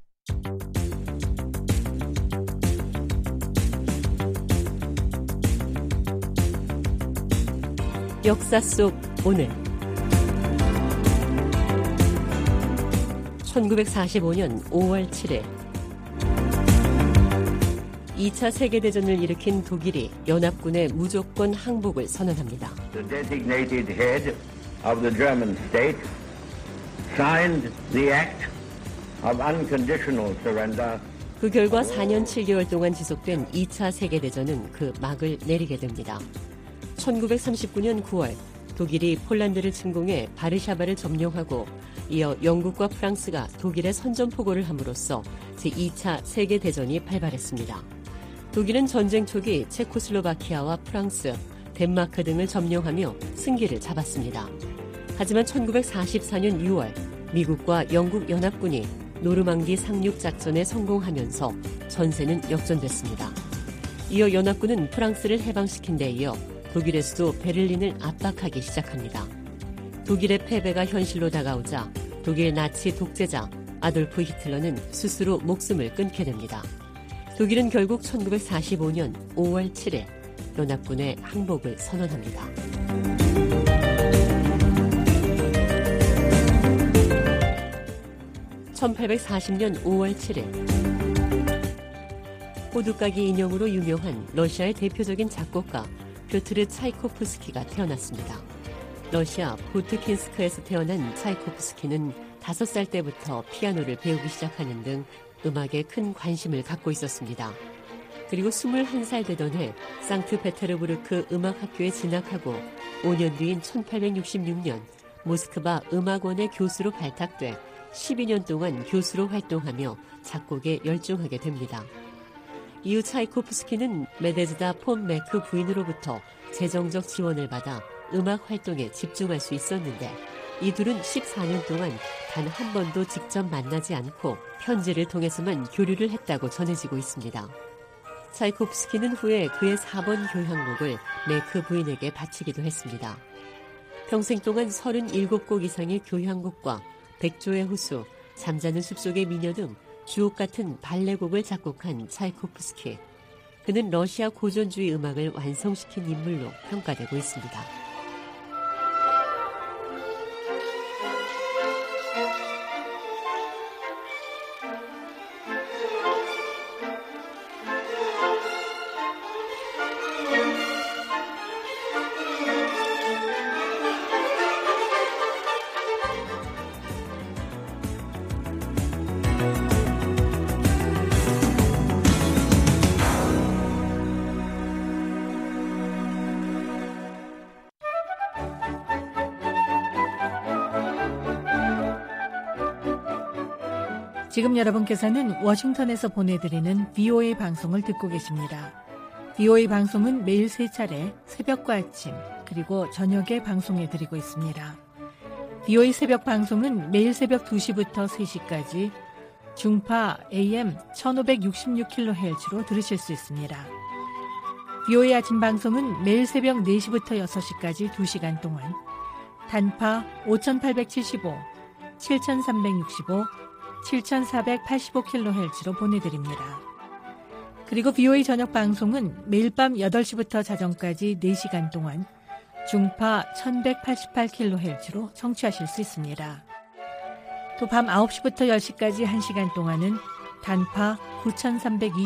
역사 속 오늘 1945년 5월 7일 2차 세계대전을 일으킨 독일이 연합군의 무조건 항복을 선언합니다. The designated head of the German state signed the act of unconditional surrender. 그 결과 4년 7개월 동안 지속된 2차 세계대전은 그 막을 내리게 됩니다. 1939년 9월 독일이 폴란드를 침공해 바르샤바를 점령하고 이어 영국과 프랑스가 독일에 선전포고를 함으로써 제2차 세계대전이 발발했습니다. 독일은 전쟁 초기 체코슬로바키아와 프랑스, 덴마크 등을 점령하며 승기를 잡았습니다. 하지만 1944년 6월 미국과 영국 연합군이 노르망디 상륙 작전에 성공하면서 전세는 역전됐습니다. 이어 연합군은 프랑스를 해방시킨 데 이어 독일의 수도 베를린을 압박하기 시작합니다. 독일의 패배가 현실로 다가오자 독일 나치 독재자 아돌프 히틀러는 스스로 목숨을 끊게 됩니다. 독일은 결국 1945년 5월 7일 연합군의 항복을 선언합니다. (1840년 5월 7일) 호두까기 인형으로 유명한 러시아의 대표적인 작곡가 퓨트르 차이코프스키가 태어났습니다. 러시아 보트킨스크에서 태어난 차이코프스키는 5살 때부터 피아노를 배우기 시작하는 등 음악에 큰 관심을 갖고 있었습니다. 그리고 21살 되던 해 상트페테르부르크 음악학교에 진학하고 5년 뒤인 1866년 모스크바 음악원의 교수로 발탁돼 12년 동안 교수로 활동하며 작곡에 열중하게 됩니다. 이후 차이코프스키는 메데즈다 폰 메크 부인으로부터 재정적 지원을 받아 음악 활동에 집중할 수 있었는데 이 둘은 14년 동안 단 한 번도 직접 만나지 않고 편지를 통해서만 교류를 했다고 전해지고 있습니다. 차이코프스키는 후에 그의 4번 교향곡을 메크 부인에게 바치기도 했습니다. 평생 동안 37곡 이상의 교향곡과 백조의 호수, 잠자는 숲속의 미녀 등 주옥 같은 발레곡을 작곡한 차이코프스키. 그는 러시아 고전주의 음악을 완성시킨 인물로 평가되고 있습니다. 지금 여러분께서는 워싱턴에서 보내드리는 VOA 방송을 듣고 계십니다. VOA 방송은 매일 3차례 새벽과 아침 그리고 저녁에 방송해드리고 있습니다. VOA 새벽 방송은 매일 새벽 2시부터 3시까지 중파 AM 1566kHz로 들으실 수 있습니다. VOA 아침 방송은 매일 새벽 4시부터 6시까지 2시간 동안 단파 5875, 7365, 7485kHz로 보내드립니다. 그리고 VOA 저녁 방송은 매일 밤 8시부터 자정까지 4시간 동안 중파 1188kHz로 청취하실 수 있습니다. 또 밤 9시부터 10시까지 1시간 동안은 단파 9320,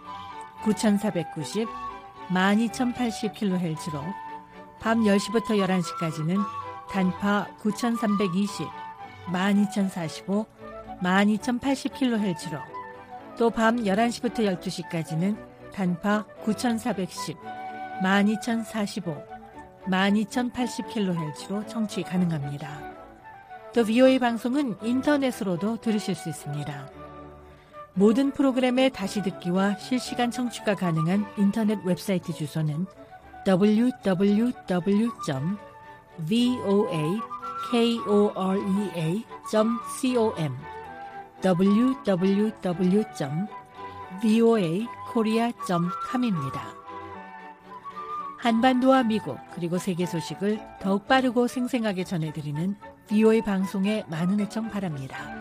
9490, 12080kHz로 밤 10시부터 11시까지는 단파 9320, 12045, 12080kHz로 또 밤 11시부터 12시까지는 단파 9410, 12045, 12080kHz로 청취 가능합니다. 또 VOA 방송은 인터넷으로도 들으실 수 있습니다. 모든 프로그램의 다시 듣기와 실시간 청취가 가능한 인터넷 웹사이트 주소는 www.voakorea.com www.voakorea.com입니다. 한반도와 미국 그리고 세계 소식을 더욱 빠르고 생생하게 전해드리는 VOA 방송에 많은 애청 바랍니다.